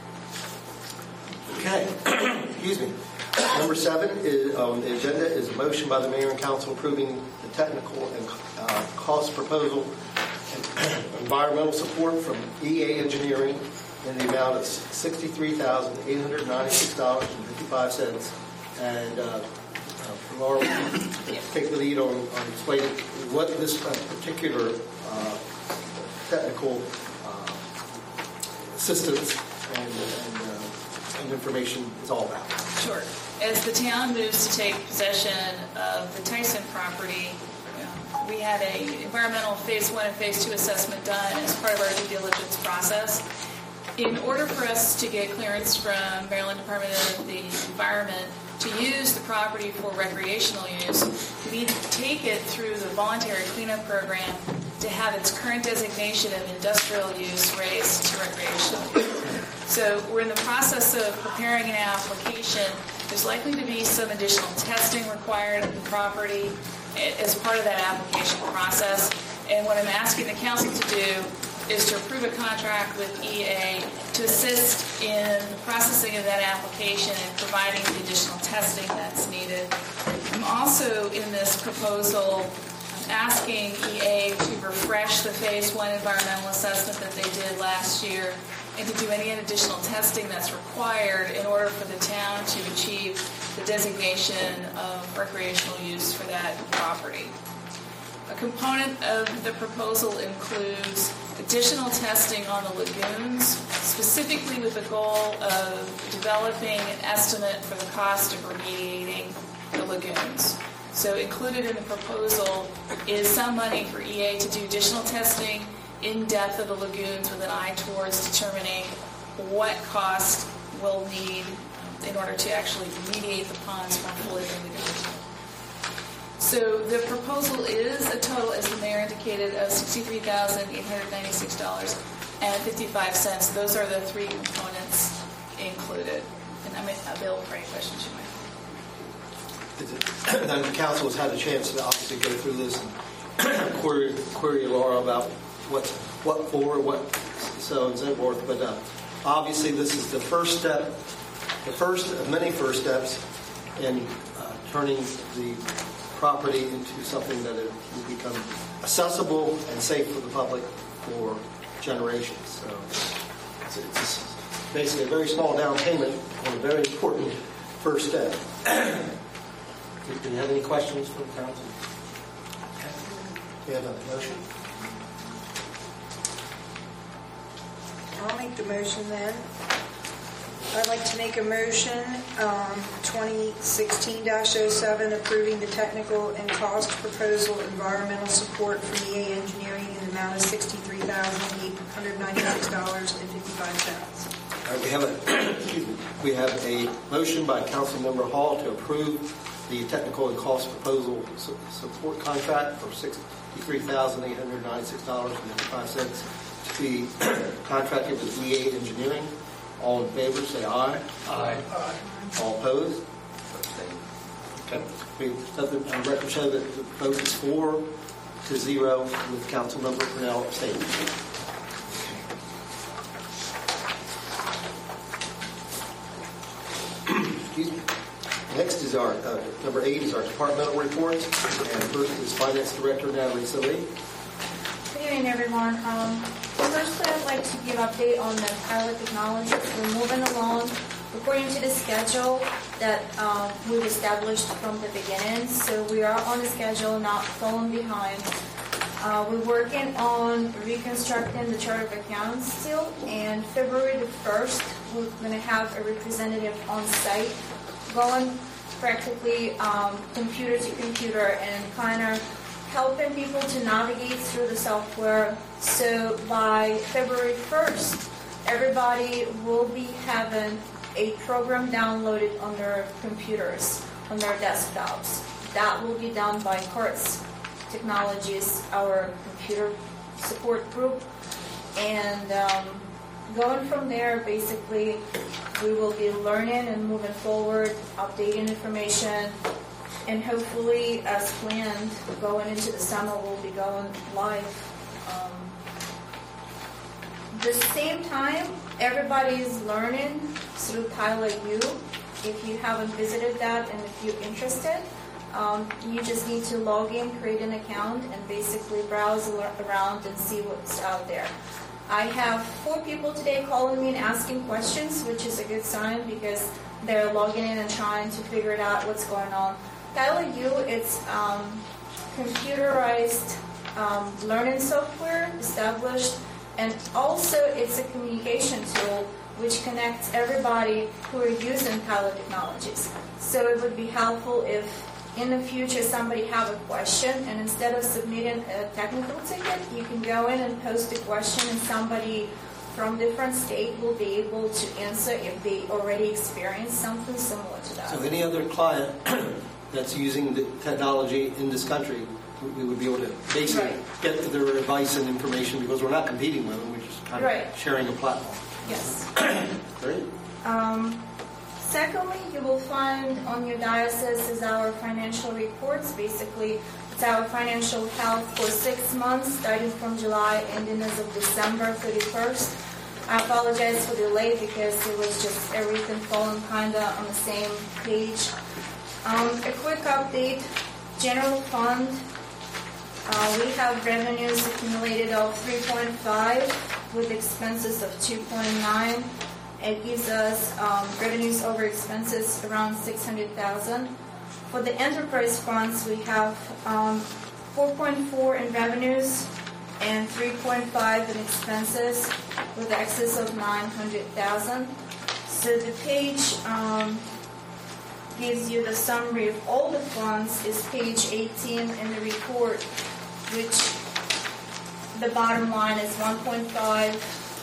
Okay. Excuse me. Number seven is, on the agenda is a motion by the mayor and council approving the technical and uh, cost proposal and environmental support from E A Engineering in the amount of sixty-three thousand eight hundred ninety-six dollars and fifty-five cents. And uh, uh, Laura, will take the lead on, on explaining what this uh, particular uh, technical uh, assistance and, and, uh, and information is all about. Sure. As the town moves to take possession of the Tyson property, we had a environmental phase one and phase two assessment done as part of our due diligence process. In order for us to get clearance from Maryland Department of the Environment to use the property for recreational use, we need to take it through the voluntary cleanup program to have its current designation of industrial use raised to recreational use. So we're in the process of preparing an application. There's likely to be some additional testing required of the property as part of that application process. And what I'm asking the council to do is to approve a contract with E A to assist in the processing of that application and providing the additional testing that's needed. I'm also in this proposal asking E A to refresh the phase one environmental assessment that they did last year and to do any additional testing that's required in order for the town to achieve the designation of recreational use for that property. A component of the proposal includes additional testing on the lagoons, specifically with the goal of developing an estimate for the cost of remediating the lagoons. So included in the proposal is some money for E A to do additional testing in depth of the lagoons with an eye towards determining what cost we'll need in order to actually remediate the ponds more fully than we do. So the proposal is a total, as the mayor indicated, of sixty-three thousand eight hundred ninety-six dollars and fifty-five cents. Those are the three components included. And I'm available for any questions you might have. Then the council has had a chance to obviously go through this and query, query Laura about what's what for, what so and so forth. But uh, obviously, this is the first step, the first of many first steps in uh, turning the property into something that it will become accessible and safe for the public for generations. So it's, it's basically a very small down payment on a very important first step. Do you have any questions from the council? Do you have a motion? I'll make the motion then. I'd like to make a motion, um, twenty sixteen dash oh seven, approving the technical and cost proposal environmental support from E A Engineering in the amount of sixty-three thousand eight hundred ninety-six dollars and fifty-five cents. All right, we have a excuse me, we have a motion by Councilmember Hall to approve the technical and cost proposal su- support contract for sixty-three thousand eight hundred ninety-six dollars and fifty-five cents to be contracted with E A Engineering. All in favor, say aye. Aye. Aye. All opposed? Abstain. Okay. We let the uh, record show that the vote is four to zero with Councilmember Purnell abstaining. Excuse me. Next is our, uh, number eight is our departmental reports. And first is Finance Director Natalie Salee. Good evening, everyone. Um, first, I'd like to give an update on the pilot technology. We're moving along according to the schedule that um, we've established from the beginning. So we are on the schedule, not falling behind. Uh, we're working on reconstructing the chart of accounts still, and February the first, we're going to have a representative on site going practically um, computer to computer and kind of helping people to navigate through the software. So by February first, everybody will be having a program downloaded on their computers, on their desktops. That will be done by Quartz Technologies, our computer support group. And um, going from there, basically, we will be learning and moving forward, updating information, and hopefully, as planned, going into the summer, we'll be going live. Um, the same time, everybody is learning through Pilot U. If you haven't visited that and if you're interested, um, you just need to log in, create an account, and basically browse around and see what's out there. I have four people today calling me and asking questions, which is a good sign because they're logging in and trying to figure it out what's going on. Pilot U, it's um, computerized um, learning software established, and also it's a communication tool which connects everybody who are using Pilot Technologies. So it would be helpful if in the future somebody have a question, and instead of submitting a technical ticket, you can go in and post a question, and somebody from different state will be able to answer if they already experienced something similar to that. So any other client that's using the technology in this country, we would be able to basically Right. get their advice and information because we're not competing with them, we're just kind of Right. sharing a platform. Yes. Great. Um, secondly, you will find on your diocese is our financial reports. Basically, it's our financial health for six months, starting from July, ending as of December thirty-first. I apologize for the delay because it was just everything falling kind of on the same page. Um, a quick update, general fund. Uh, we have revenues accumulated of three point five with expenses of two point nine. It gives us um, revenues over expenses around six hundred thousand. For the enterprise funds, we have um, four point four in revenues and three point five in expenses with excess of nine hundred thousand. So the page um, gives you the summary of all the funds is page eighteen in the report, which the bottom line is one point five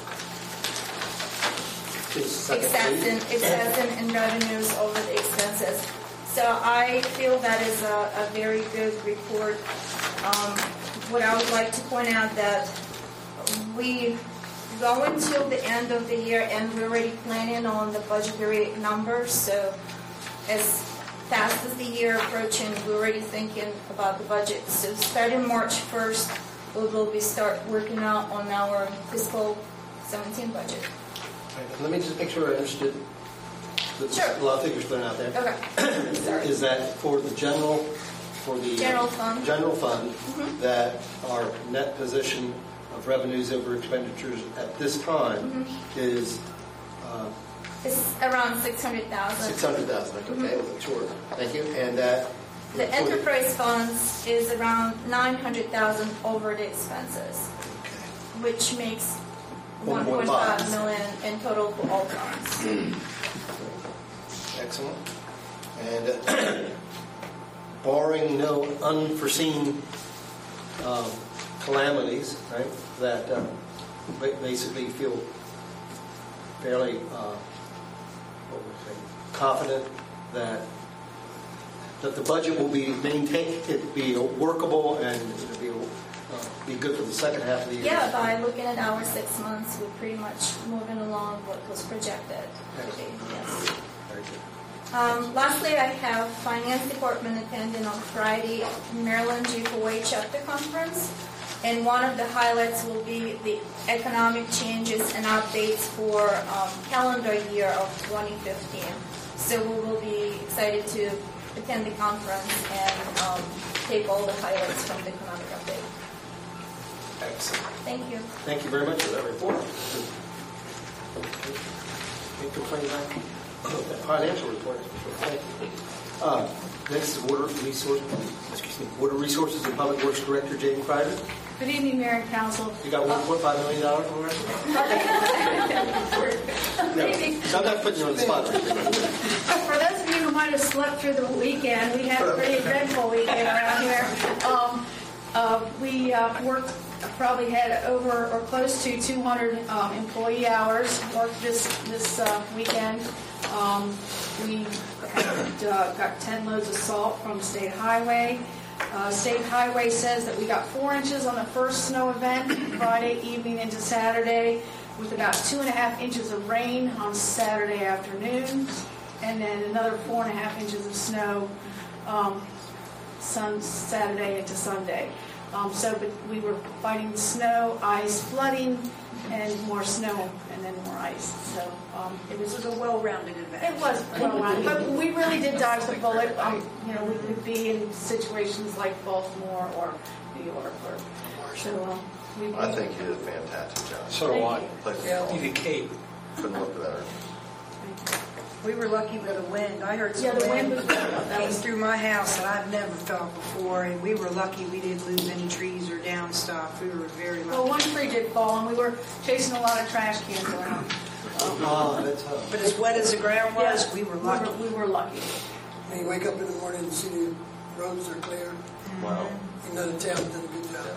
excess in, excess in, in revenues over the expenses. So I feel that is a, a very good report. Um, what I would like to point out that we go until the end of the year and we're already planning on the budgetary numbers. So as fast as the year approaching, we're already thinking about the budget. So starting March first, we will be start working out on our fiscal seventeen budget. Right. Let me just make sure I understood. There's Sure. a lot of figures thrown out there. Okay. Sorry. Is that for the general, for the General fund. general fund, Mhm. that our net position of revenues over expenditures at this time Mhm. is uh, It's around six hundred thousand. six hundred thousand? Okay, Mhm. I wasn't sure. Thank you. And that The for enterprise funds is around nine hundred thousand over the expenses, which makes one point five million in total for all funds. Excellent. And uh, barring no unforeseen um, calamities, right, that uh, ba- basically feel fairly uh, what would I say, confident that that the budget will be maintained, it be workable, and it'll be uh, be good for the second half of the year. Yeah, by looking at our six months, we're pretty much moving along what was projected to be. Yes. Very good. Um, lastly, I have Finance Department attending on Friday Maryland G four A Chapter Conference, and one of the highlights will be the economic changes and updates for um, calendar year of twenty fifteen. So we will be excited to attend the conference and um, take all the highlights from the economic update. Excellent. Thank you. Thank you very much for that report. Can't complain about that financial report. Thank you. Uh, next is Water Resource, excuse me, Water Resources and Public Works Director Jane Kreider. Good evening, Mayor and Council. You got one point five million dollars for us? No, I'm not putting you on the spot. For those of you who might have slept through the weekend, we had a pretty eventful weekend around here. Um, uh, we uh, worked, probably had over or close to two hundred um, employee hours worked this this uh, weekend. Um, we had, uh, got ten loads of salt from State Highway. Uh, State Highway says that we got four inches on the first snow event, Friday evening into Saturday, with about two and a half inches of rain on Saturday afternoon, and then another four and a half inches of snow um, sun, Saturday into Sunday. Um, so but we were fighting snow, ice, flooding, and more snow, and then more ice. So um, it was, It was a well-rounded event. it was well-rounded, but we really did dodge the bullet. Um, you know, we would be in situations like Baltimore or New York, or so. Um, we, I think you did a fantastic job. So do I. Like, Yeah, you Cape. couldn't look better. We were lucky with the wind. I heard some Yeah, the wind wind was- came through my house that I've never felt before, and we were lucky we didn't lose any trees or down stuff. We were very lucky. Well, one tree did fall, and we were chasing a lot of trash cans around. Ah, that's tough. But as wet as the ground was, Yeah, we were lucky. We were, we were lucky. When you wake up in the morning and see the roads are clear, Wow. you know the town did a good job.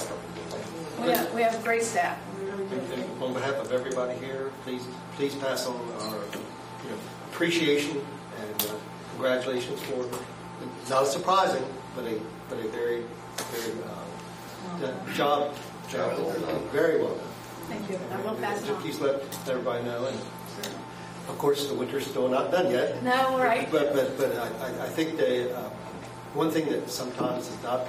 We have, we have a great staff. We really do. And on behalf of everybody here, please, please pass on our, you know, appreciation and uh, congratulations for, not surprising, but a, but a very, very, uh, uh, job, job, well done, very well done. Thank you. I will pass it Just on. please let everybody know, and of course, the winter's still not done yet. No, right. But, but, but I, I- I think they, uh, one thing that sometimes is not,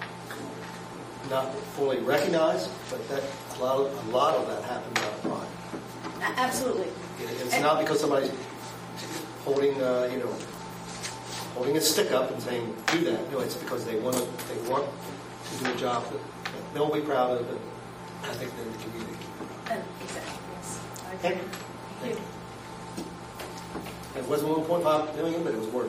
not fully recognized, but that, a lot of, a lot of that happens out of pride. A- Absolutely. It- It's not because somebody's holding, uh, you know, holding a stick up and saying, do that. No, it's because they want to, they want to do a job that, that they'll be proud of, and I think they're in the community. Uh, Exactly, yes. I agree. Thank you. It wasn't one point five million, but it was worth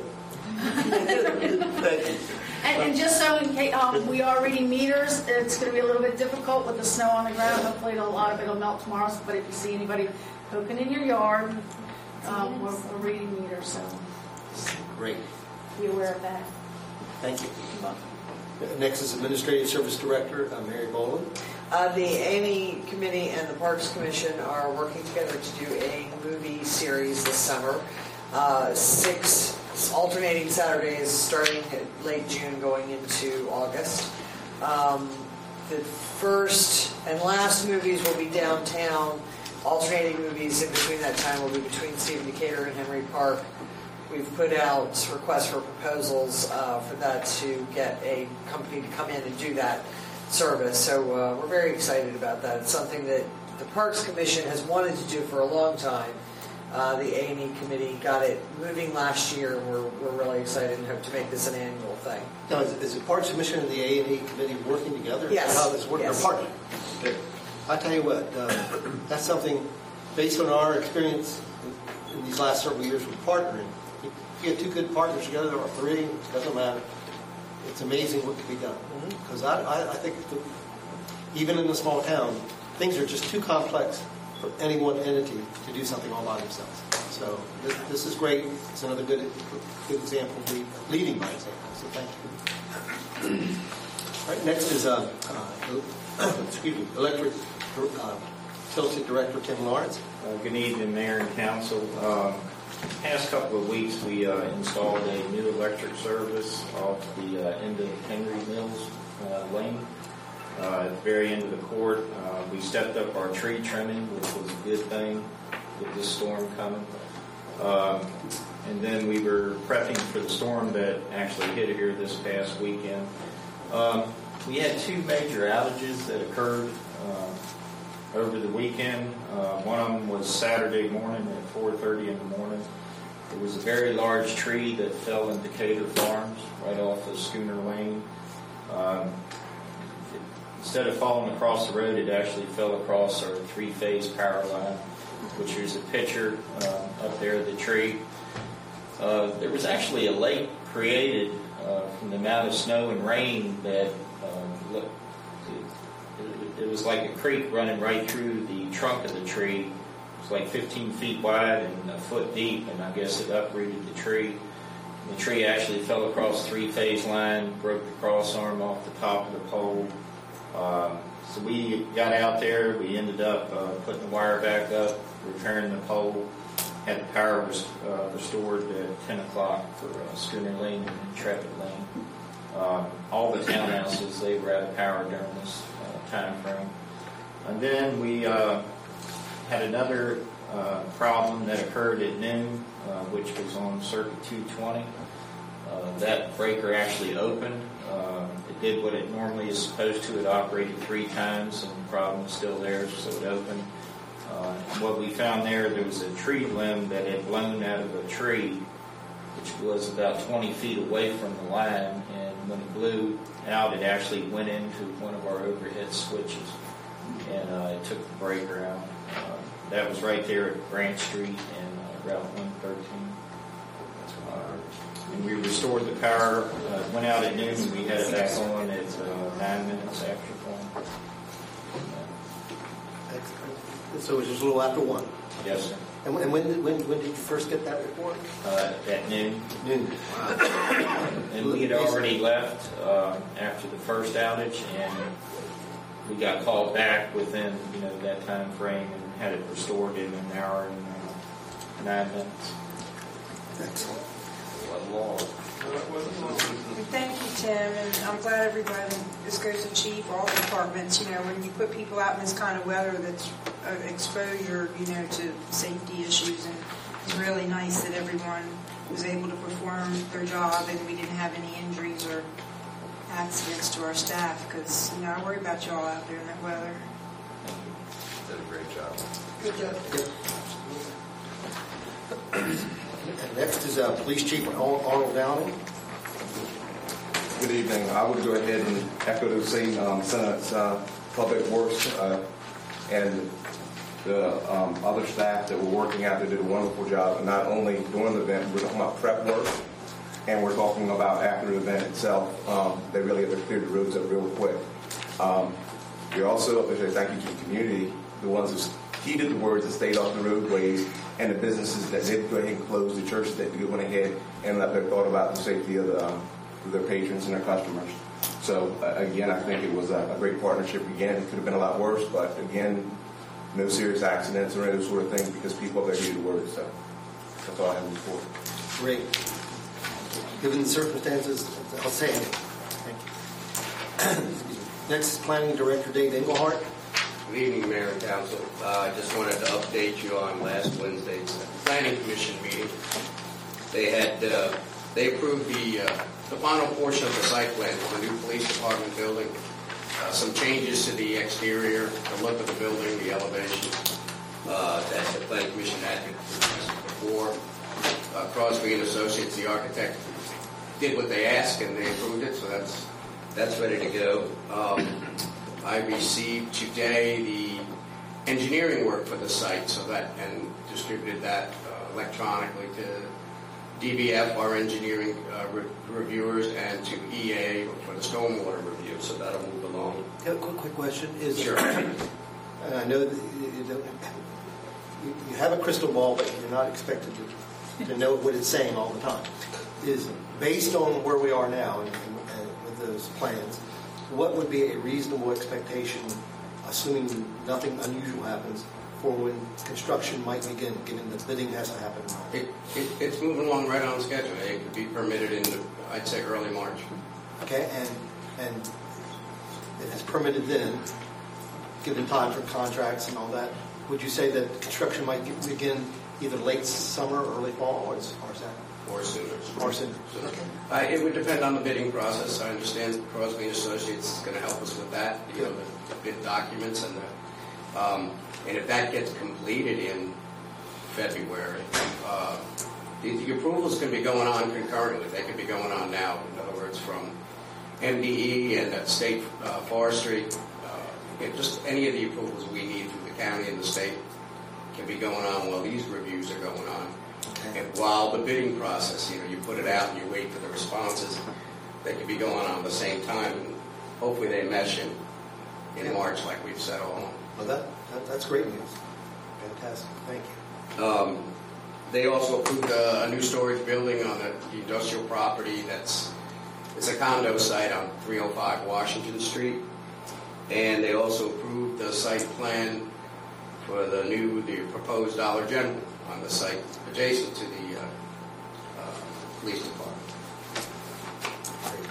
it. Thank you. And, and just so in case, um, we are reading meters, it's going to be a little bit difficult with the snow on the ground. Hopefully, a lot of it will melt tomorrow. But if you see anybody poking in your yard, um, we're, we're reading meters, so Great. be aware of that. Thank you. You're welcome. Next is Administrative Service Director, uh, Mary Boland. Uh, the A and E Committee and the Parks Commission are working together to do a movie series this summer. Uh, six alternating Saturdays starting at late June going into August. Um, the first and last movies will be downtown. Alternating movies in between that time will be between Stephen Decatur and Henry Park. We've put out requests for proposals uh, for that to get a company to come in and do that service. So uh, we're very excited about that. It's something that the Parks Commission has wanted to do for a long time. Uh, the A and E Committee got it moving last year, and we're, we're really excited and hope to make this an annual thing. Now, is, is the Parks Commission and the A and E Committee working together? Yes. Is that how this works? Yes. They're partnering. Good. I tell you what, uh, that's something, based on our experience in, in these last several years with partnering, if you get two good partners together, or three, it doesn't matter. It's amazing what can be done. Because I, I, I think the, even in a small town, things are just too complex for any one entity to do something all by themselves. So this, this is great. It's another good, good example of lead, leading by example. So thank you. All right, next is uh, uh, excuse me, Electric uh, Utility Director Tim Lawrence. Uh, good evening, Mayor and Council. Um, past couple of weeks, we uh, installed a new electric service off the uh, end of Henry Mills uh, Lane. Uh, at the very end of the court, uh, we stepped up our tree trimming, which was a good thing with this storm coming. Um, and then we were prepping for the storm that actually hit here this past weekend. Um, we had two major outages that occurred uh, over the weekend. Uh, one of them was Saturday morning at four thirty in the morning. It was a very large tree that fell in Decatur Farms right off of Schooner Lane. Um, it, instead of falling across the road, it actually fell across our three-phase power line, which is a picture uh, up there of the tree. Uh, there was actually a lake created uh, from the amount of snow and rain that uh, look, it, it was like a creek running right through the trunk of the tree. It was like fifteen feet wide and a foot deep, and I guess it uprooted the tree. The tree actually fell across the three-phase line, broke the cross arm off the top of the pole. Um, so we got out there. We ended up uh, putting the wire back up, repairing the pole, had the power res- uh, restored at ten o'clock for uh, Schooner Lane and Intrepid Lane. Um, all the townhouses, they were out of power during this uh, time frame. And then we uh, had another uh, problem that occurred at noon, uh, which was on Circuit two twenty. Uh, that breaker actually opened. Uh, it did what it normally is supposed to. It operated three times, and the problem was still there, so it opened. Uh, what we found there, there was a tree limb that had blown out of a tree, which was about twenty feet away from the line, and when it blew out, it actually went into one of our overhead switches, and uh, it took the breaker out. Uh, that was right there at Grant Street and uh, Route one thirteen. Uh, and we restored the power, uh, went out at noon, and we had it back on at uh, nine minutes after one. So it was just a little after one. Yes, sir. And when, and when, did, when, when did you first get that report? Uh, at noon. Noon. Wow. And we had already left uh, after the first outage, and we got called back within you know that time frame and had it restored in an hour and uh, nine minutes. Excellent. One long. Thank you, Tim, and I'm glad everybody, this goes to Chief, all departments, you know, when you put people out in this kind of weather that's uh, exposure, you know, to safety issues, and it's really nice that everyone was able to perform their job and we didn't have any injuries or accidents to our staff, because, you know, I worry about y'all out there in that weather. Did a great job. Good job. And next is uh, Police Chief Arnold Downing. Good evening. I would go ahead and echo the same um, sentiments, uh, Public Works uh, and the um, other staff that were working out there did a wonderful job, and not only during the event, we're talking about prep work, and we're talking about after the event itself. Um, they really had to clear the roads up real quick. Um, we also have to say thank you to the community, the ones who heeded the words that stayed off the roadways, and the businesses that did go ahead and close, the churches that went ahead and let their thought about the safety of, the, um, of their patrons and their customers. So uh, again, I think it was a, a great partnership. Again, it could have been a lot worse, but again, no serious accidents or any sort of things because people have heeded the words. So that's all I have to report. Great. Given the circumstances, I'll say it. Thank you. Next is Planning Director Dave Engelhardt. Good evening, Mayor and Council. Uh, I just wanted to update you on last Wednesday's Planning Commission meeting. They had uh, they approved the uh, the final portion of the site plan for the new police department building. Uh, some changes to the exterior, the look of the building, the elevation uh, that the Planning Commission had before. Uh, Crosby and Associates, the architect, did what they asked and they approved it, so that's that's ready to go. Um, I received today the engineering work for the site, so that and distributed that uh, electronically to D B F, our engineering uh, re- reviewers, and to E A for the stormwater review. So that'll move along. Yeah, quick, quick question is. Sure. And I know that you, you, don't, you, you have a crystal ball, but you're not expected to, to know what it's saying all the time. Is based on where we are now and, and, and with those plans. What would be a reasonable expectation, assuming nothing unusual happens, for when construction might begin, given the bidding has to happen now? It, it, it's moving along right on schedule. It could be permitted in, the, I'd say, early March. Okay, and and if it's permitted then, given time for contracts and all that, would you say that construction might begin either late summer or early fall, or is, or is that? Or sooner. Or sooner. Okay. Uh, it would depend on the bidding process. I understand Crosby and Associates is going to help us with that, you know, the, the bid documents and the, um, and if that gets completed in February, uh, the, the approvals can be going on concurrently. They could be going on now. In other words, from M D E and uh, state uh, forestry, uh, just any of the approvals we need from the county and the state can be going on while these reviews are going on. And while the bidding process, you know, you put it out and you wait for the responses, they could be going on at the same time, and hopefully they mesh in, in March like we've said all along. Well, that, that that's great news. Fantastic. Thank you. Um, they also approved a, a new storage building on the, the industrial property that's, it's a condo site on three oh five Washington Street. And they also approved the site plan for the new, the proposed Dollar General on the site adjacent to the uh, uh, police department.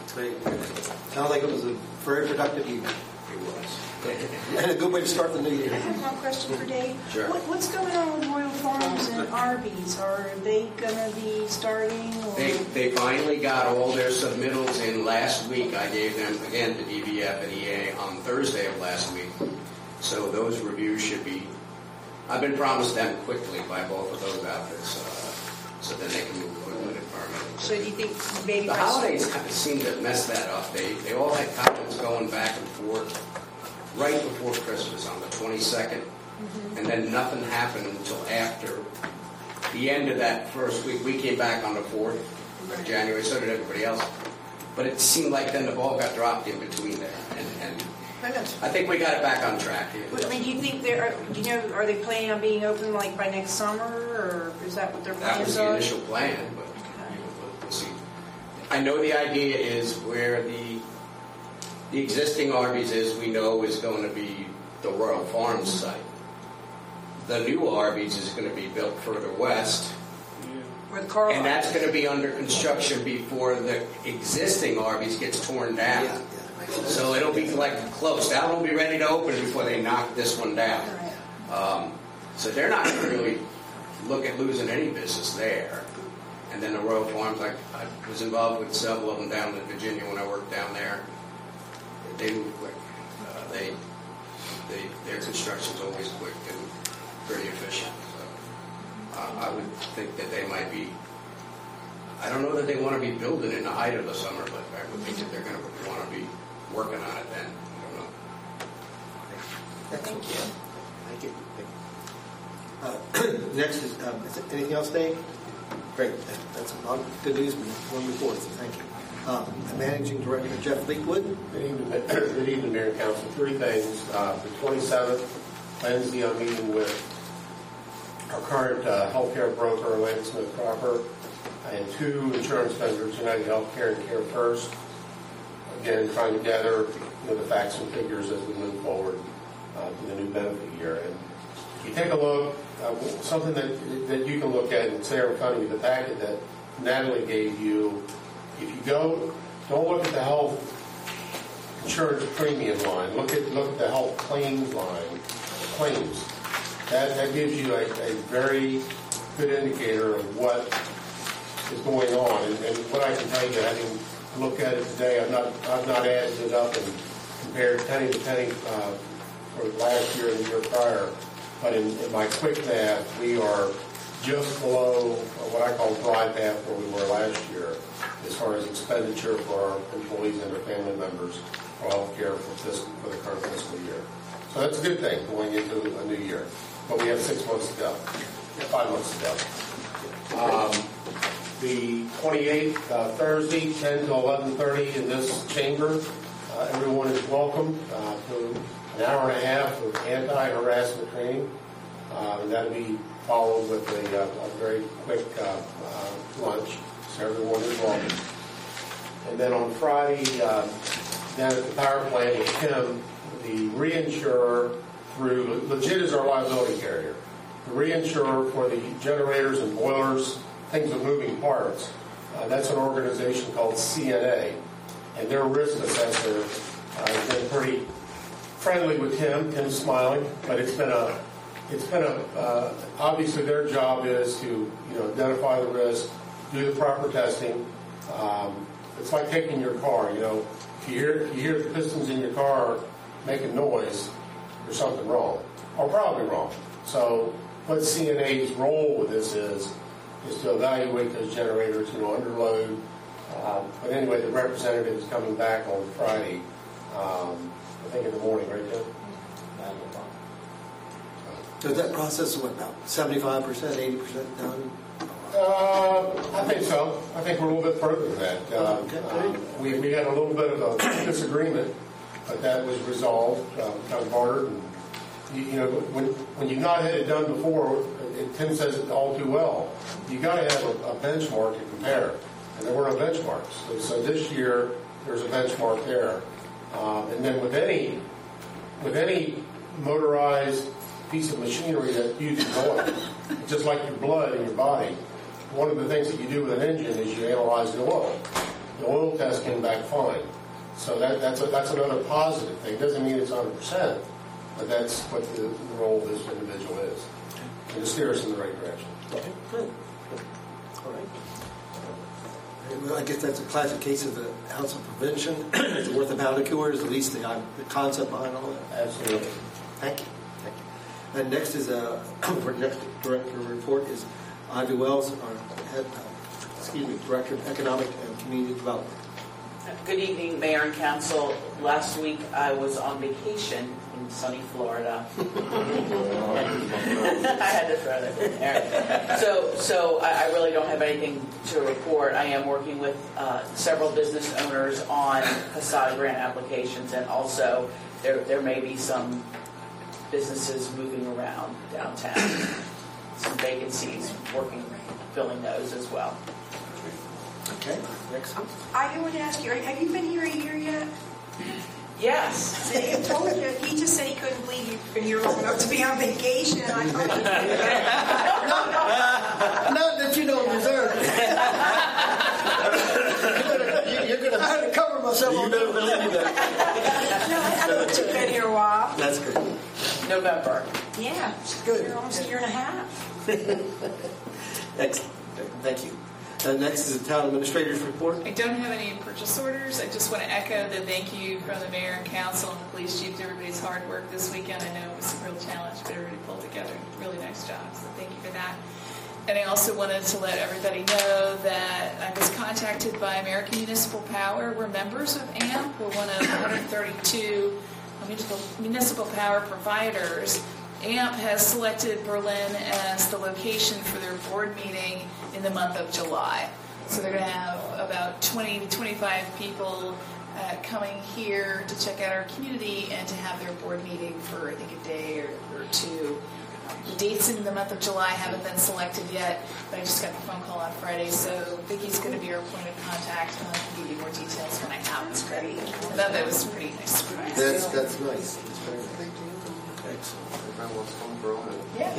Great. Sounds like it was a very productive evening. It was. And a good way to start the new year. I have one question for Dave. Sure. What, what's going on with Royal Farms and Arby's? Are they going to be starting? Or? They, they finally got all their submittals in last week. I gave them, again, to D B F and E A on Thursday of last week. So those reviews should be, I've been promised them quickly by both of those outfits, uh, so then they can move quickly to permitting. So do you think maybe... The holidays kind of seem to mess that up. They, they all had comments going back and forth right before Christmas on the twenty-second, mm-hmm. and then nothing happened until after the end of that first week. We came back on the fourth of January, so did everybody else. But it seemed like then the ball got dropped in between there, and, and I think we got it back on track. I mean, do you think they're, do you know, are they planning on being open like by next summer, or is that what their plans are? That was the initial plan, but okay. you know, we'll, we'll see. I know the idea is where the the existing Arby's is, we know, is going to be the Royal Farms site. The new Arby's is going to be built further west, Where the car and that's going to be under construction before the existing Arby's gets torn down. Yeah, yeah. So it'll be like close. That will be ready to open before they knock this one down. Um, so they're not going to really look at losing any business there. And then the Royal Farms, I, I was involved with several of them down in Virginia when I worked down there. They move quick. Uh, they, they, their construction's always quick and pretty efficient. So uh, I would think that they might be. I don't know that they want to be building in the height of the summer, but I would think that they're going to want to be working on it then. I don't know. Excellent. Thank you. Thank you. Uh, next is, um, is there anything else, Dave? Great. That's a lot of good news. One report, so thank you. Uh, Managing Director Jeff Fleetwood. Good evening, good evening, Mayor and Council. Three things. Uh, the twenty-seventh, Wednesday, I'm meeting with our current uh, healthcare broker, Atlantic Smith Cropper, and two insurance vendors, United Healthcare and Care First. Again, trying to gather you know, the facts and figures as we move forward uh, to the new benefit year. And if you take a look, uh, something that that you can look at, and it's there in front of you, the packet that Natalie gave you. If you go, don't look at the health insurance premium line. Look at look at the health claims line, claims. That that gives you a, a very good indicator of what is going on. And, and what I can tell you, having looked at it today, I've not I've not added it up and compared penny to penny uh, for last year and the year prior. But in, in my quick math, we are just below what I call dry path where we were last year, as far as expenditure for our employees and their family members for health care for, fiscal, for the current fiscal year. So that's a good thing going into a new year. But we have six months to go, five months to go. Um, the twenty-eighth, uh, Thursday, ten to eleven thirty in this chamber. Uh, everyone is welcome uh, to an hour and a half of anti-harassment training. Uh, and that'll be followed with a, uh, a very quick uh, uh, lunch. Everyone is welcome. And then on Friday, uh, down at the power plant with Tim, the reinsurer through, Legit is our liability carrier. The reinsurer for the generators and boilers, things with moving parts, uh, that's an organization called C N A. And their risk assessor uh, has been pretty friendly with Tim. Tim's smiling, but it's been a, it's been a, uh, obviously their job is to, you know, identify the risk, do the proper testing. Um, it's like taking your car. You know, if you hear if you hear the pistons in your car making noise, there's something wrong, or probably wrong. So, what C N A's role with this is is to evaluate those generators. You know, under load. Uh, but anyway, the representative is coming back on Friday. Um, I think in the morning, right there. So is that process what about seventy-five percent, eighty percent done? Uh, I think so. I think we're a little bit further than that. Uh, um, we, we had a little bit of a disagreement, but that was resolved. Uh, kind of bartered. And you, you know, when when you've not had it done before, it, Tim says it all too well. You got to have a, a benchmark to compare, and there were no benchmarks. So, so this year there's a benchmark there, um, and then with any with any motorized piece of machinery that uses oil, just like your blood in your body. One of the things that you do with an engine is you analyze the oil. The oil test came back fine. So that, that's, a, that's another positive thing. Doesn't mean it's one hundred percent, but that's what the, the role of this individual is. And to steer us in the right direction. Okay, good. All right. Well, I guess that's a classic case of the House of Prevention. It's worth a pound of cures, at least the, uh, the concept behind all that. Absolutely. Thank you. Thank you. And next is uh, our next director report is Ivy Wells, our head, uh, excuse me, Director of Economic and Community Development. Good evening, Mayor and Council. Last week I was on vacation in sunny Florida. I had to throw that in there. So, so I, I really don't have anything to report. I am working with uh, several business owners on facade grant applications, and also there there may be some businesses moving around downtown. Some vacancies, working, filling those as well. Okay, next one. I want to ask you, have you been here a year yet? Yes. See, I told you, he just said he couldn't believe you've been here long enough to be on vacation. And I thought you Not that you don't deserve it. You're going to have to cover myself on that. No, I know that you've been here a while. That's good. November. Yeah, good. You're almost a year and a half. Excellent. Thank you. Uh, next is the Town Administrator's Report. I don't have any purchase orders. I just want to echo the thank you from the Mayor and Council and the Police Chief to everybody's hard work this weekend. I know it was a real challenge, but everybody pulled together. Really nice job, so thank you for that. And I also wanted to let everybody know that I was contacted by American Municipal Power. We're members of A M P. We're one of one hundred thirty-two municipal, municipal power providers. A M P has selected Berlin as the location for their board meeting in the month of July. So they're going to have about twenty to twenty-five people uh, coming here to check out our community and to have their board meeting for, I think, a day or, or two. The dates in the month of July haven't been selected yet, but I just got the phone call on Friday, so Vicky's going to be our point of contact, and I can give you more details when I have them ready. I thought that was pretty nice surprise. That's, that's nice. That's very nice. Excellent. Everyone wants to come from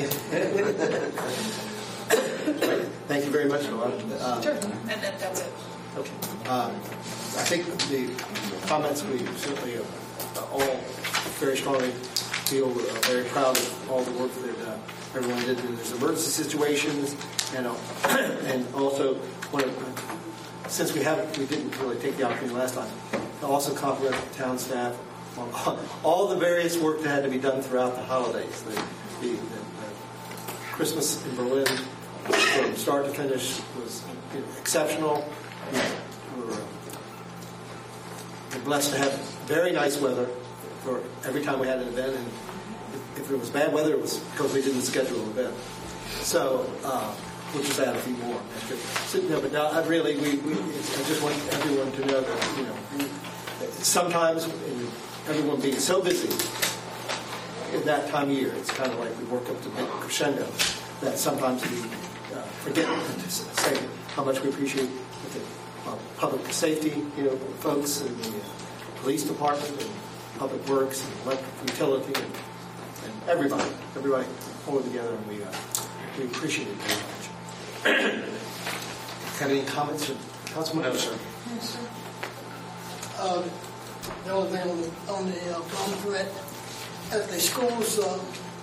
Yeah. Thank you very much, Laura. Uh, Sure, and that, that's it. Okay. Um, I think the comments we certainly uh, all very strongly feel uh, very proud of all the work that uh, everyone did. There's emergency situations, and uh, and also one of, since we haven't, we didn't really take the opportunity last time, to also compliment the town staff on all the various work that had to be done throughout the holidays. The, the, the, the Christmas in Berlin, from start to finish, was exceptional. We were, we're blessed to have very nice weather for every time we had an event, and if it was bad weather, it was because we didn't schedule an event. So uh, we'll just add a few more. So, no, but now I really, we, we, I just want everyone to know that, you know, sometimes in everyone being so busy in that time of year, it's kind of like we work up to big crescendo, that sometimes we uh, forget to say how much we appreciate the uh, public safety, you know, folks in the uh, police department and public works and electric utility and, and everybody, everybody pulled together, and we uh, we appreciate it very much. Have any comments from Councilman? No, sir. Yes, sir. Um, the only thing on the, on the uh, bomb threat at the schools, uh,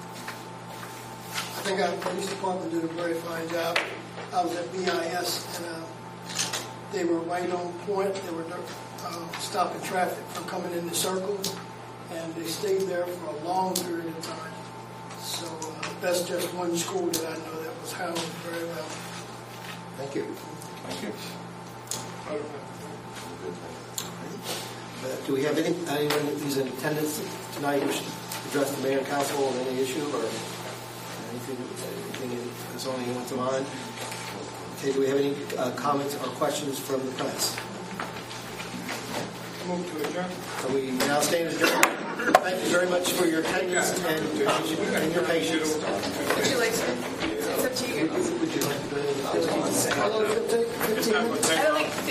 I think our police department did a very fine job. I was at B I S, and uh, they were right on point. They were uh, stopping traffic from coming in the circle, and they stayed there for a long period of time. So uh, that's just one school that I know that was handled very well. Thank you. Thank you. Uh, do we have any anyone who's in attendance tonight who should address the mayor and council on any issue or anything, anything that's on anyone's mind? Okay, do we have any uh, comments or questions from the press? Move to adjourn. So we now stand adjourned. Thank you very much for your attendance and, and your patience. Would you like to? It's up to you. Would you like to go ahead? How long does it take? fifteen minutes? I don't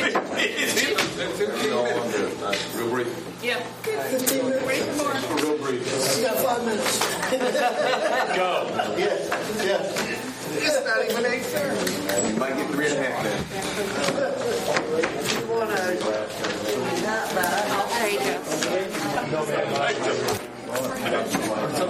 like Real brief. Yeah. fifteen minutes? Wait for more. Real brief. You got five minutes. Go. Yes. Yes. It's not even eight thirty. You might get three and a half minutes. You want to No, man.